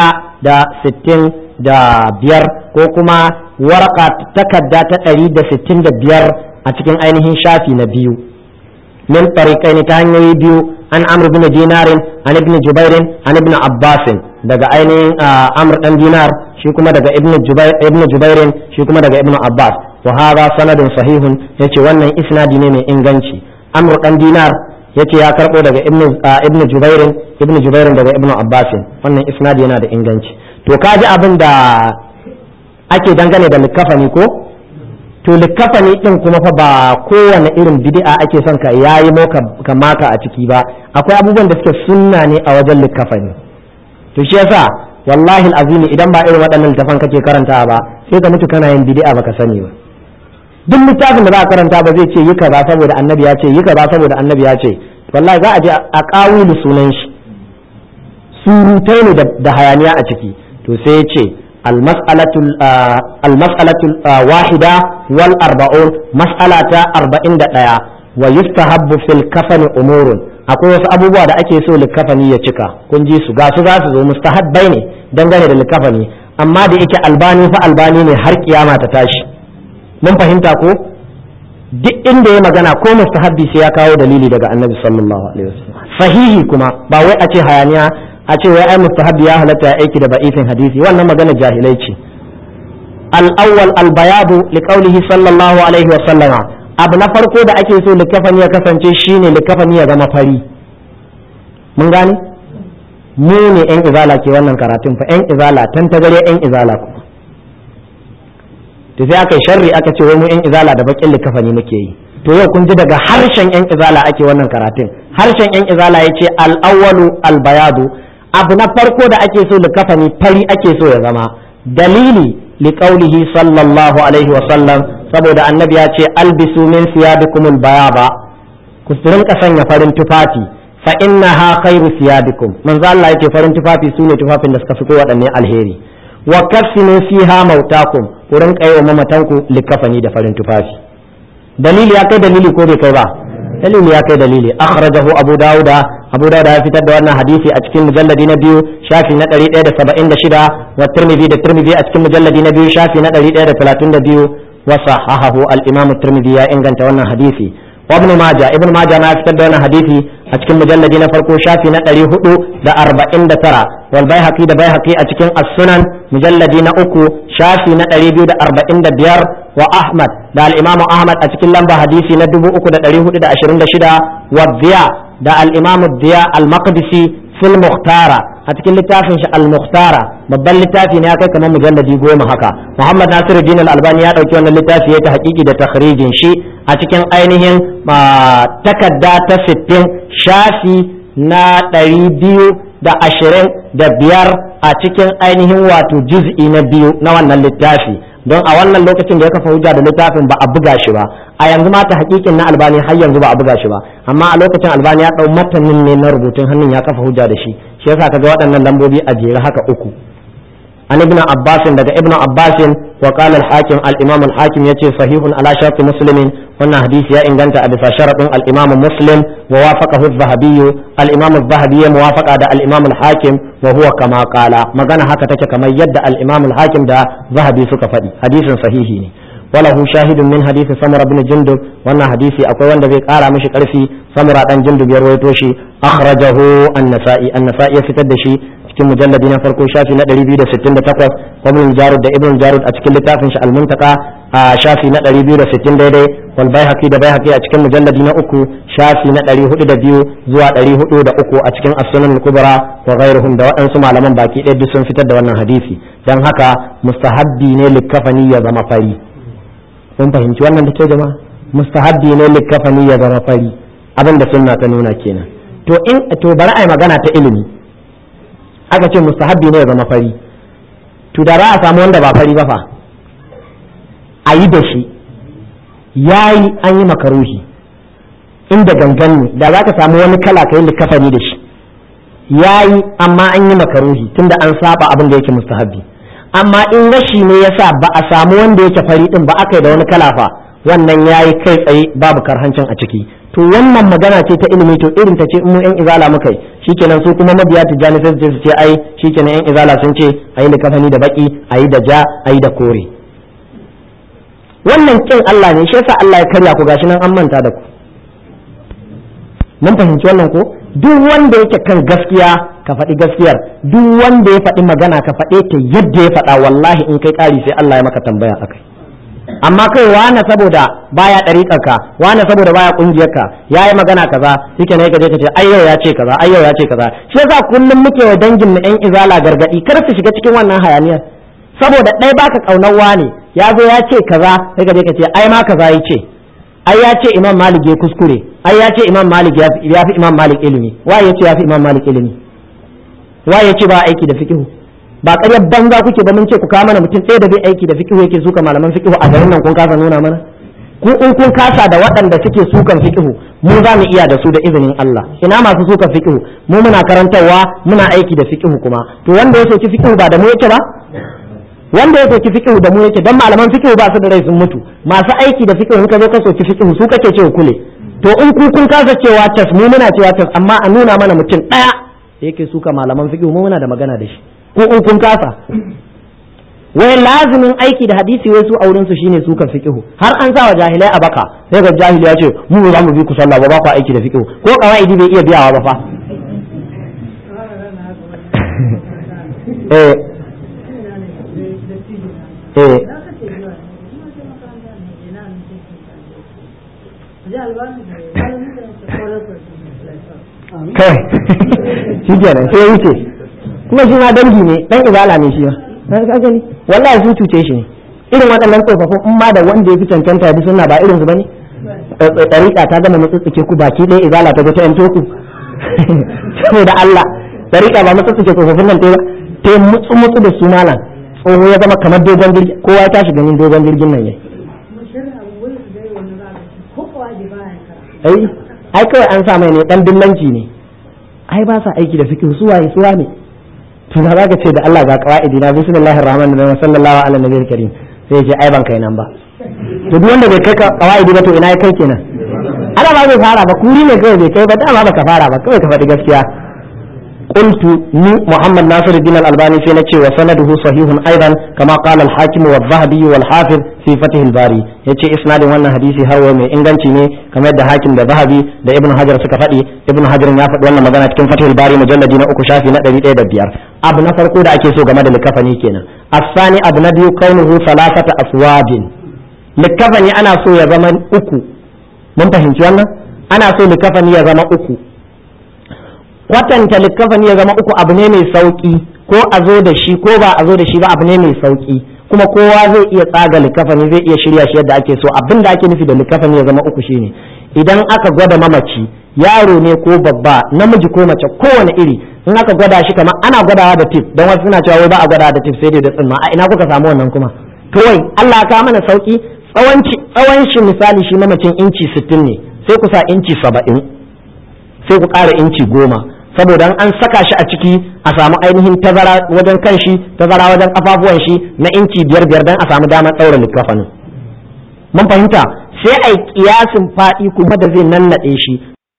165 ko kuma waraka takarda ta 165 a cikin ainihin shafi na biyu. Min tariqaini ta hanyoyi biyu, an Amr bin Dinarin an Ibn Jubairin an Ibn Abbasin, daga ainihin Amr dan Dinar shi kuma daga Ibn Jubairin shi kuma daga Ibn Abbas. Wa hadha sanadun sahihun, yace wannan isnadi ne mai inganci. Amr dan Dinar yace ya karbo daga ibn jubairin daga ibn abbasin, wannan isnadi yana da inganci. To kaji abin da ake dangane da likafani ko to likafani din kuma fa ba kowane irin bid'a ake son ka yayi ka maka a ciki ba, akwai abubuwan da suke sunna ne a wajen likafani. to shi yasa wallahi alazim idan ba irin waɗannan littafan kake karanta ba sai ka mutu kana yin bid'a baka sani ba. duk littafin da za a karanta ba zai ce yi kaza saboda annabi ya ce, yi kaza saboda annabi ya ce, wallahi za a je a kawilu sunan shi, surutai ne da hayaniya a ciki. to sai ya ce al-mas'alatul wahida wal arba'un, mas'alata 41, wa yustahabbu fil kafani umurun, akwai wasu abubuwa da ake so likafani ya cika, kun ji su ga su za su zo mustahabbai ne dangane da likafani, amma da yake albani ne har kiyama ta tashi. mun fahimta ko duk inda ya magana ko mustahabbi sai ya kawo dalili daga annabi sallallahu alaihi wasallam sahihi kuma ba wai a ce hayaniya a ce wai ai mustahabbi ya halatta ya aiki da ba'ifin hadisi, wannan magana jahilai ce. al-awwal al-bayadu li qawlihi sallallahu alaihi wasallam, abu na farko da ake so likafani ya kasance shine likafani ya zama fari. mun gane mu ne yan izala ke wannan karatun fa, yan izala tantagare yan izala kuma to sai aka yi sharri aka ce wai mu yan izala da bakin likafani muke yi. to yau kun ji daga harshen yan izala ake wannan karatun. harshen yan izala ya ce al-awwalu al-bayadu, abu na farko da ake so likafani fari ake so ya zama. dalili li qawlihi sallallahu alaihi wa sallam, saboda annabi ya ce albisu min siyabikumul bayaba, ku rinka sanya farin tufafi, fa innaha khairu siyabikum, manzo Allah yake farin tufafi sune tufafin da suka fi kowaɗanne alheri. wa kaffinu fiha mautakum, ku rinka yi wa mamatanku likafani da farin tufafi. dalili ya kai dalili ko bai kai ba? dalili ya kai dalili. akhrajahu abu dauda ya fitar da wannan hadisi a cikin mujalladi na 2 shafi na 176, wa tirmidhi da tirmidhi a cikin mujalladi na 2 shafi na 132, wa sahahahu al-imam at-tirmidhi ya inganta wannan hadisi. wa ibn majah na fitar da wannan hadisi a cikin mujalladi na farko shafi na 449, wal baihaqi da baihaqi a cikin as-sunan mujalladi na 3 shafi na 245, wa ahmad da al-imam ahmad a cikin lamba hadisi na 3426, wa diya da al-imam diya al-maqdisi fil mukhtara a cikin littafin shi al-Mukhtara, babban littafi ne ya kai kamar mujalladi 10 haka. Muhammad Nasiruddin al-Albani ya dauki wannan littafi ya ta haƙiƙi da takhrijin shi a cikin ainihin takarda ta 60 shafi na 225 a cikin ainihin wato juz'i na 2 na wannan littafi. don a wannan lokacin da ya kafa hujja da littafin ba a buga shi ba, a yanzu ma ta hakikin na Albani har yanzu ba a buga shi ba, amma a lokacin Albani ya dau matanin ne na rubutun hannun ya kafa hujja da shi yasa kaga waɗannan lambobi a jere haka uku. an ibn Abbas daga ibn Abbas wa qala al-Hakim al-Imam al-Hakim yace sahihun ala shart muslimin, wannan hadisi ya inganta a bisa sharadin al-Imam Muslim wa wafaqahu az-Zahabi, al-Imam az-Zahabi ya muwafaqa da al-Imam al-Hakim wa huwa kama qala, magana haka take kamar yadda al-Imam al-Hakim da Zahabi suka faɗi, hadisin sahihi ne. وله شاهد من حديث سمرة بن جندب، وانا حديثي اكو وند بي قارا مشي قرفي سمرة بن جندب يرويتو شي اخرجه النسائي يفتد شي cikin mujalladi na farko shafi na 268 ibn Jarud da ibn Jarud a cikin littafin shi al-Muntaka a shafi na 260 daidai, wal Baihaqi da Baihaqi a cikin mujalladi na uku shafi na 402 zuwa 403 a cikin as-Sunan al-Kubra wa ghayruhum da waɗansu malaman baki ɗaya duk sun fitar da wannan hadisi. Dan haka mustahabbi ne likafani ya zama fari. Kun fahimci wannan da ke jama'a? Mustahabbi ne likafani ya zama fari, abin da sunna ta nuna kenan. To bari ai magana ta ilimi, aka ce mustahabbi ne ya zama fari, to da za a samu wanda ba fari ba fa a yi da shi yayi an yi makaruhi, inda gangan ne da za ka samu wani kala ka yi likafani da shi yayi, amma an yi makaruhi tunda an saba abin da yake mustahabbi. amma in rashi ne yasa ba a samu wanda yake fari din ba aka yi da wani kala fa, wannan yayi kai tsaye babu karhancin a ciki. to wannan magana ce ta ilimi, to irin ta ce in mu yan izala muka yi shikenan su kuma mabiya tijani sai su ce ai shikenan yan izala sun ce ayi da kafani da baki, ayi da ja, ayi da kore. wannan kin Allah ne, shi yasa Allah ya karya ku, gashi nan an manta da ku. mun fahimci wannan ko? duk wanda yake kan gaskiya ka faɗi gaskiyar, duk wanda ya faɗi magana ka faɗe ta yadda ya faɗa, wallahi in kai ƙari sai Allah ya maka tambaya akai. amma kai wane saboda baya ɗariƙarka, wane saboda baya ƙungiyarka ya yi magana kaza shike ne ka je ka ce ai yau ya ce kaza, ai yau ya ce kaza. shi yasa kullum muke wa dangin mu ƴan izala gargaɗi kar su shiga cikin wannan hayaniyar, saboda ɗaya baka ƙaunar wane ya zo ya ce kaza sai ka je ka ce ai ma kaza ya ce, ai ya ce Imam Malik ya kuskure, ai ya ce Imam Malik ya fi Imam Malik ilimi. wa ya ce ya fi Imam Malik ilimi? wa ya ce ba aiki da fiqhu? ba ƙaryar banza kuke ba, mun ce ku kawo mana mutum ɗaya da bai aiki da fiqhu yake suka malaman fiqhu a garin nan, kun kasa nuna mana? ku in kun kasa da waɗanda suke sukan fiqhu, mu za mu iya da su da izinin Allah. ina masu sukan fiqhu? mu muna karantarwa, muna aiki da fiqhu kuma. to wanda ya soki fiqhu ba da mu yake ba? wanda ya soki fiqhu da mu yake, dan malaman fiqhu ba su da rai sun mutu. masu aiki da fiqhu in ka zo ka soki fiqhu su kake cewa kule. to in ku kun kasa cewa tas, mu muna cewa tas, amma a nuna mana mutum ɗaya yake suka malaman fiqhu, mu muna da magana da shi. ko in kun kasa, wai lazimin aiki da hadisi wai su auren su shine sukan fiqhu, har an sa wa jahilai a baka, sai ga jahili ya ce mu za mu bi ku sallah ba ku aiki da fiqhu, ko kawaidi bai iya biyawa ba fa. kai shi kenan sai wuce, kuma shi ma dangi ne, dan izala ne shi ma ka gani, wallahi su cuce shi ne. irin waɗannan tsofaffin in ma da wanda ya fi cancanta bi sunna ba irin su bane. Tariqa ta gama mutsutsuke ku baki ɗaya, izala ta ga ta yanto ku saboda Allah. Tariqa ba mutsutsuke tsofaffin nan ta mutsu da su malam, tsoho ya zama kamar dogon jirgi, kowa ya tashi ganin dogon jirgin nan yayi. ai kawai an sa mai ne dan dillanci ne, ai ba sa aiki da fiqh, suwa ne. to da zaka ce da Allah ga qawaidi na bismillahir rahmanir rahim sallallahu ala nabiyil karim, sai ce ai ban kai nan ba. to duk wanda bai kai qawaidi ba to ina ya kai kenan? ana ba zai fara ba, kuri ne kawai bai kai ba, dama baka fara ba, kawai ka faɗi gaskiya. قلت محمد ناصر الدين الألباني في نتشي وسنده صحيح أيضا كما قال الحاكم والذهبي والحافظ في فتح الباري. يتشي إسناد وانا حديثي هو من إنغانتي كما يدى حاكم دا ذهبي دا ابن حجر سكفتي، ابن حجر يافد وانا مغانا كم فتح الباري مجلدين أكو شافي نقدر إيدا بيار. أبنا فرقو دا أكيسو غمد لكفني كينا. الثاني أبنا ديو كونه ثلاثة أسواد. لكفني أنا سو يا زمن أكو. من فهمت وانا؟ أنا سو لكفني يا زمن أكو. kwatanta likafani ya zama uku abu ne mai sauki, ko a zo da shi ko ba a zo da shi ba abu ne mai sauki, kuma kowa zai iya tsaga likafani, zai iya shirya shi yadda ake so. Abin da ake nufi da likafani ya zama uku shine idan aka gwada mamaci, yaro ne ko babba, namiji ko mace, kowane iri, in aka gwada shi kamar ana gwadawa da tip, don wasu suna cewa wai ba a gwadawa da tip sai dai da tsimma. A ina kuka samu wannan kuma? Kawai Allah ya kawo mana sauki. Tsawon shi misali shi mamacin inci 60 ne, sai ku sa inci 70, sai ku ƙara inci 10, saboda an saka shi a ciki a samu ainihin tazara wajen kan shi, tazara wajen kafafuwan shi na inci 5 don a samu damar ɗaura likafanin. Mun fahimta? Sai a yi kiyasin faɗi kuma da zai nannaɗe shi.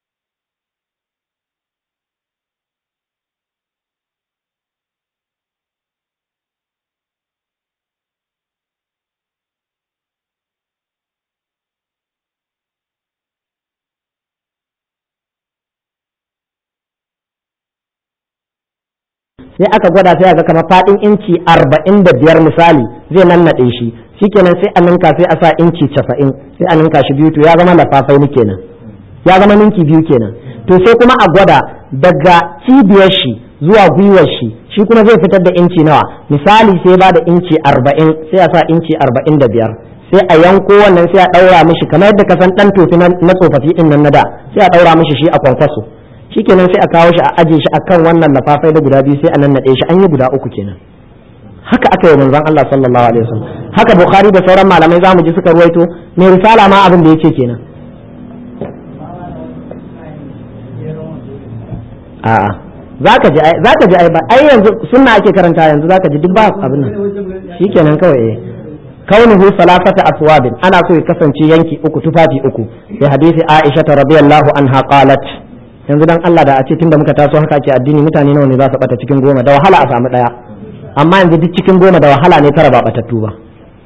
Sai aka gwada sai aka kama faɗin inci 45 misali zai nannaɗe shi, shikenan sai a ninka sai a sa inci 90, sai a ninka shi biyu, to ya zama lafafai ni kenan, ya zama ninki 2 kenan. To sai kuma a gwada daga cibiyar shi zuwa gwiwar shi kuma zai fitar da inci nawa, misali sai ba da inci 40, sai a sa inci 45, sai a yanko wannan sai a ɗaura mishi kamar yadda ka san ɗan tofi na tsofaffi ɗin nan na da, sai a ɗaura mishi shi a kwankwaso. Shikenan sai a kawo shi a aje shi akan wannan lafafai da guda biyu, sai a nannaɗe shi, an yi guda 3 kenan. Haka aka yi manzon Allah sallallahu alaihi wasallam. Haka Bukhari da sauran malamai zamu ji suka ruwaito, mai risala ma abin da yake kenan. A'a zaka ji ai yanzu sunna ake karanta yanzu, zaka ji duk ba abin nan. Shikenan kawai kaunuhu salasata aswabin, ana so ya kasance yanki 3, tufafi 3. Sai hadisi Aisha radhiyallahu anha qalat, yanzu dan Allah da a ce tunda muka taso haka ake addini, mutane nawa ne za su bata cikin 10? Da wahala a samu daya, amma yanzu duk cikin 10 da wahala ne 9 ba batattu ba,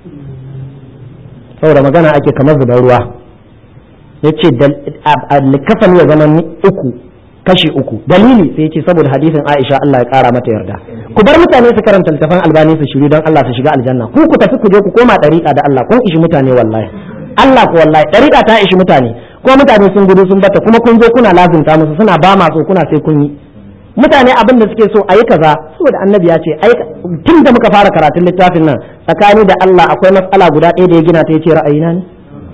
saboda magana ake kamar zubar ruwa. Yace likafani ya zama 3 kashi 3, dalili sai yace saboda hadisin Aisha Allah ya kara mata yarda. Ku bar mutane su karanta littafin Albani su shiru dan Allah su shiga aljanna, ku tafi ku je ku koma dariqa da Allah, kun ishi mutane wallahi. Allah ko wallahi dariqa ta ishi mutane, ko mutane sun gudu sun bata, kuma kun zo kuna lazimta musu, suna ba ma so kuna sai kun yi. Mutane abin da suke so ayi kaza, saboda annabi ya ce ai tun da muka fara karatun littafin nan tsakani da Allah akwai matsala guda ɗaya da ya gina ta, yace ra'ayina ne.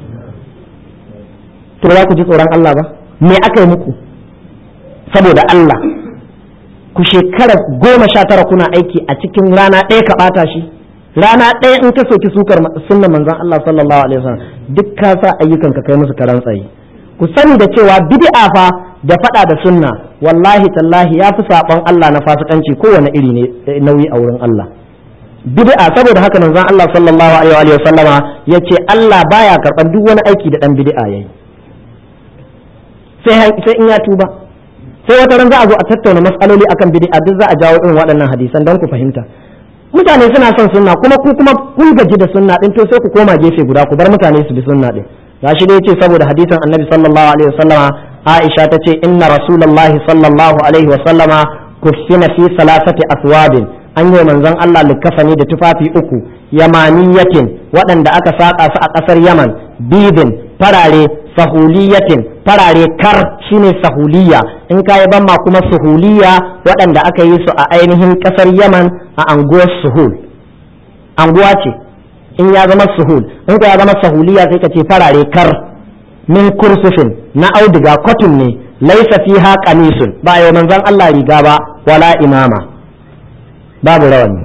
To za ku ji tsoron Allah ba? Me aka yi muku saboda Allah? Ku shekara 19 kuna aiki a cikin rana ɗaya ka ɓata shi, rana ɗaya in ka soki sukar sunnan manzon Allah sallallahu alaihi wasallam, duk ka sa ayyukan ka kai musu karan tsaye. Ku sani da cewa bid'a fa da fada da sunna wallahi tallahi ya fi saɓon Allah na fasikanci kowane iri ne nauyi a wurin Allah. Bid'a, saboda haka manzon Allah sallallahu alaihi wasallama yace Allah baya karban duk wani aiki da dan bid'a yayi, sai in ya tuba. Sai wata ran za a zo a tattauna mas'aloli akan bid'a, duk za a jawo irin waɗannan hadisan don ku fahimta. Mutane suna son sunna, kuma kun gaji da sunna din, to sai ku koma gefe guda ku bar mutane su bi sunna din. Gashi dai yace saboda hadisin Annabi sallallahu alaihi wasallama, Aisha tace inna Rasulullahi sallallahu alaihi wasallama kufina fi salasati aswabin, an yi manzon Allah likafani da tufafi 3, yamaniyatin waɗanda aka saka su a ƙasar Yaman, bidin farare, sahuliyatin farare kar shine sahuliya, in kayi banma kuma suhuliya waɗanda aka yi su a ainihin ƙasar Yaman a anguwar Suhul, anguwa ce. In ya zama suhul, in ya zama sahuliya sai ka ce farare kar, min kursufin na auduga, kotun ne, laisa fiha qamisun, ba yau manzon Allah riga ba, wala imama, babu rawani.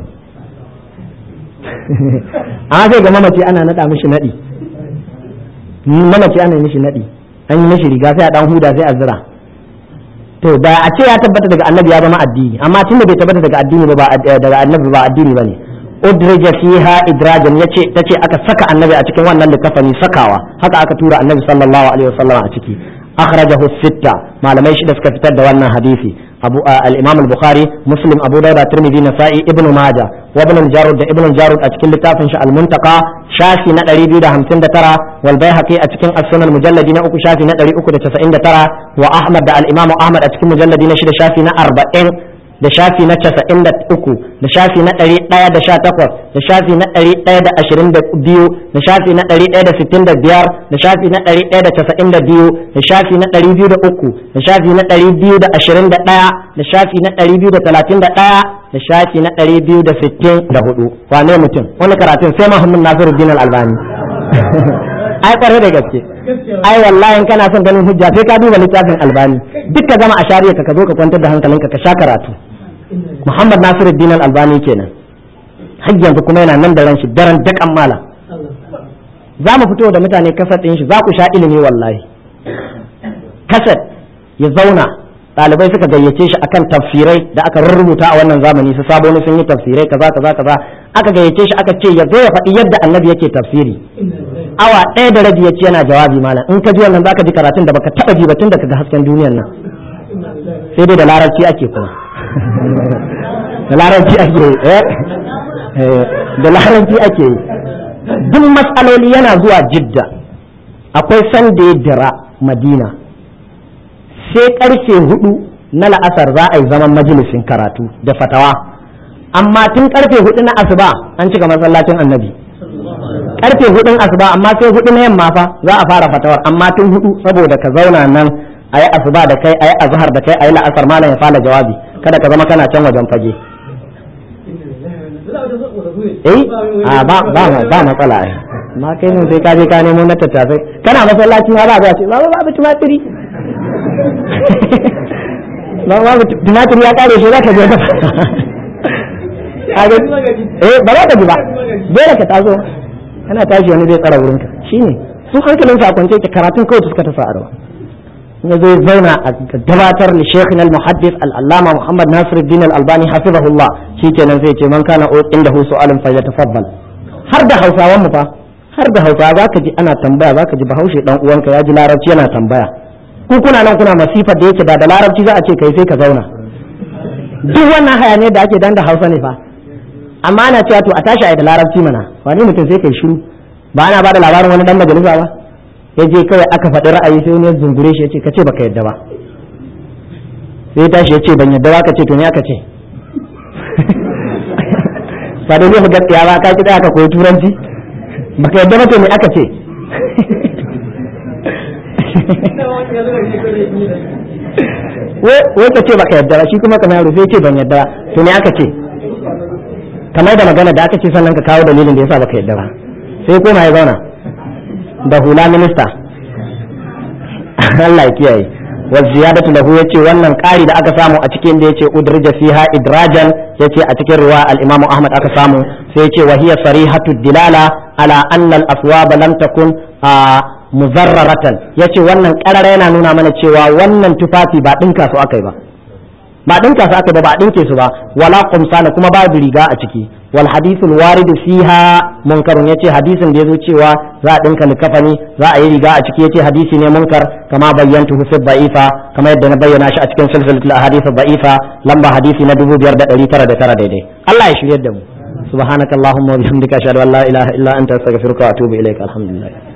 Amma sai ga mamaci ana nada mishi nadi, mamaci ana mishi nadi, an yi mishi riga sai a dan huda sai a zira. To da a ce ya tabbata daga annabi ya zama addini, amma tunda bai tabbata daga addini ba, daga annabi ba addini bane. Udrija fiha idrajan, tace aka saka annabi a cikin wannan likafani sakawa, haka aka tura annabi sallallahu alaihi wasallam a ciki. Akhrajahu sitta, malamai shida suka fitar da wannan hadisi, al-Imam al-Bukhari, Muslim, Abu Dawud, Tirmidhi, Nasa'i, Ibn Majah wa Ibn al-Jarud da Ibn al-Jarud a cikin littafin shi al-Muntaqa shafi na 259, wal Baihaqi a cikin as-Sunan mujalladi na 3 shafi na 399, wa Ahmad da al-Imam Ahmad a cikin mujalladi na 6 shafi na 40. da shafi na 93 da shafi na 118 da shafi na 122 da shafi na 165 da shafi na 192 da shafi na 203 da shafi na 221 da shafi na 231 da shafi na 264. wane mutum wani karatun sai Muhammad Nasiruddin Al-Albani. ai kware da gaske ai wallahi in kana son ganin hujja sai ka duba littafin Albani duk ka zama a shari'a ka zo ka kwantar da hankalinka ka sha karatu. Muhammad Nasiruddin Al-Albani kenan har yanzu kuma yana nan da ran shi daren dakan mala. za mu fito da mutane kasar ɗin shi za ku sha ilimi wallahi. kasar ya zauna ɗalibai suka gayyace shi akan tafsirai da aka rubuta a wannan zamani su sabo sun yi tafsirai kaza aka gayyace shi aka ce ya zo ya faɗi yadda annabi yake tafsiri. awa ɗaya da rabi ya ce yana jawabi malam in ka ji wannan zaka ji karatun da baka taɓa ji ba tun da kaga hasken duniyar nan sai dai da larabci ake kuma da larabci ake da larabci ake duk matsaloli yana zuwa Jidda akwai sanda ya dira Madina sai karfe 4 na la'asar za a yi zaman majalisin karatu da fatawa amma tun karfe 4 na asuba an cika masallacin annabi karfe 4 asuba amma sai 4 na yamma fa za a fara fatawar amma tun 4 saboda ka zauna nan ayi asuba da kai ayi azhar da kai ayi la'asar malam ya fara jawabi kada ka zama kana can wajen fage ba matsala ai ma kai ne sai ka je ka nemo na tattasai kana masallaci ma ba za ce ba tumatiri ba tumatiri ya kare shi za ka je ka ba za ka ji ba dole ka taso kana tashi wani zai tsara wurinka shine su hankalin sa kwance ke karatun kawai suka ta sa'arwa ya zai zauna a gabatar li Sheikh al-Muhaddis al-Allama Muhammad Nasiruddin Al-Albani hafizahullah shikenan zai ce man kana inda hu su'alun falyatafaddal. har da Hausawan mu fa har da Hausawa zaka ji ana tambaya zaka ji Bahaushe dan uwanka ya ji Larabci yana tambaya ku kuna nan kuna masifar da yake da Larabci za a ce kai sai ka zauna duk wannan hayaniya da ake dan da Hausa ne fa amma ana cewa to a tashi a da Larabci mana wani mutum sai kai shiru ba ana bada labarin wani dan majalisa ba ya je kawai aka faɗi ra'ayi sai wani ya zungure shi ya ce ka ce baka yadda ba sai tashi ya ce ban yadda ba ka ce to ne aka ce ba da zai gaskiya ba ka ki da aka koyi turanci baka yadda ba to ne aka ce wai ka ce baka yadda ba shi kuma kamar yaro sai ce ban yadda ba to ne aka ce kamar da magana da aka ce sannan ka kawo dalilin da yasa baka yadda ba sai koma ya zauna da hula minista Allah ya kiyaye wa ziyadatu lahu yace wannan ƙari da aka samu a cikin da yace udrija fiha idrajan yace a cikin riwaya al-Imam Ahmad aka samu sai yace wa hiya sarihatu dilala ala anna al-aswab lam takun muzarraratan yace wannan ƙarara yana nuna mana cewa wannan tufafi ba dinka su akai ba dinka su akai ba dinke su ba wala qumsana kuma babu riga a ciki wal hadithul warid fiha munkarun yace hadisin da yazo cewa za a dinka likafani za a yi riga a ciki yace hadisi ne munkar kama bayyantu fi da'ifa kama yadda na bayyana shi a cikin silsilatul ahadith da'ifa lamba hadisi na 5909 daidai Allah ya shiryar da mu subhanakallahumma wa bihamdika ashhadu an la ilaha illa anta astaghfiruka wa atubu ilaik alhamdulillah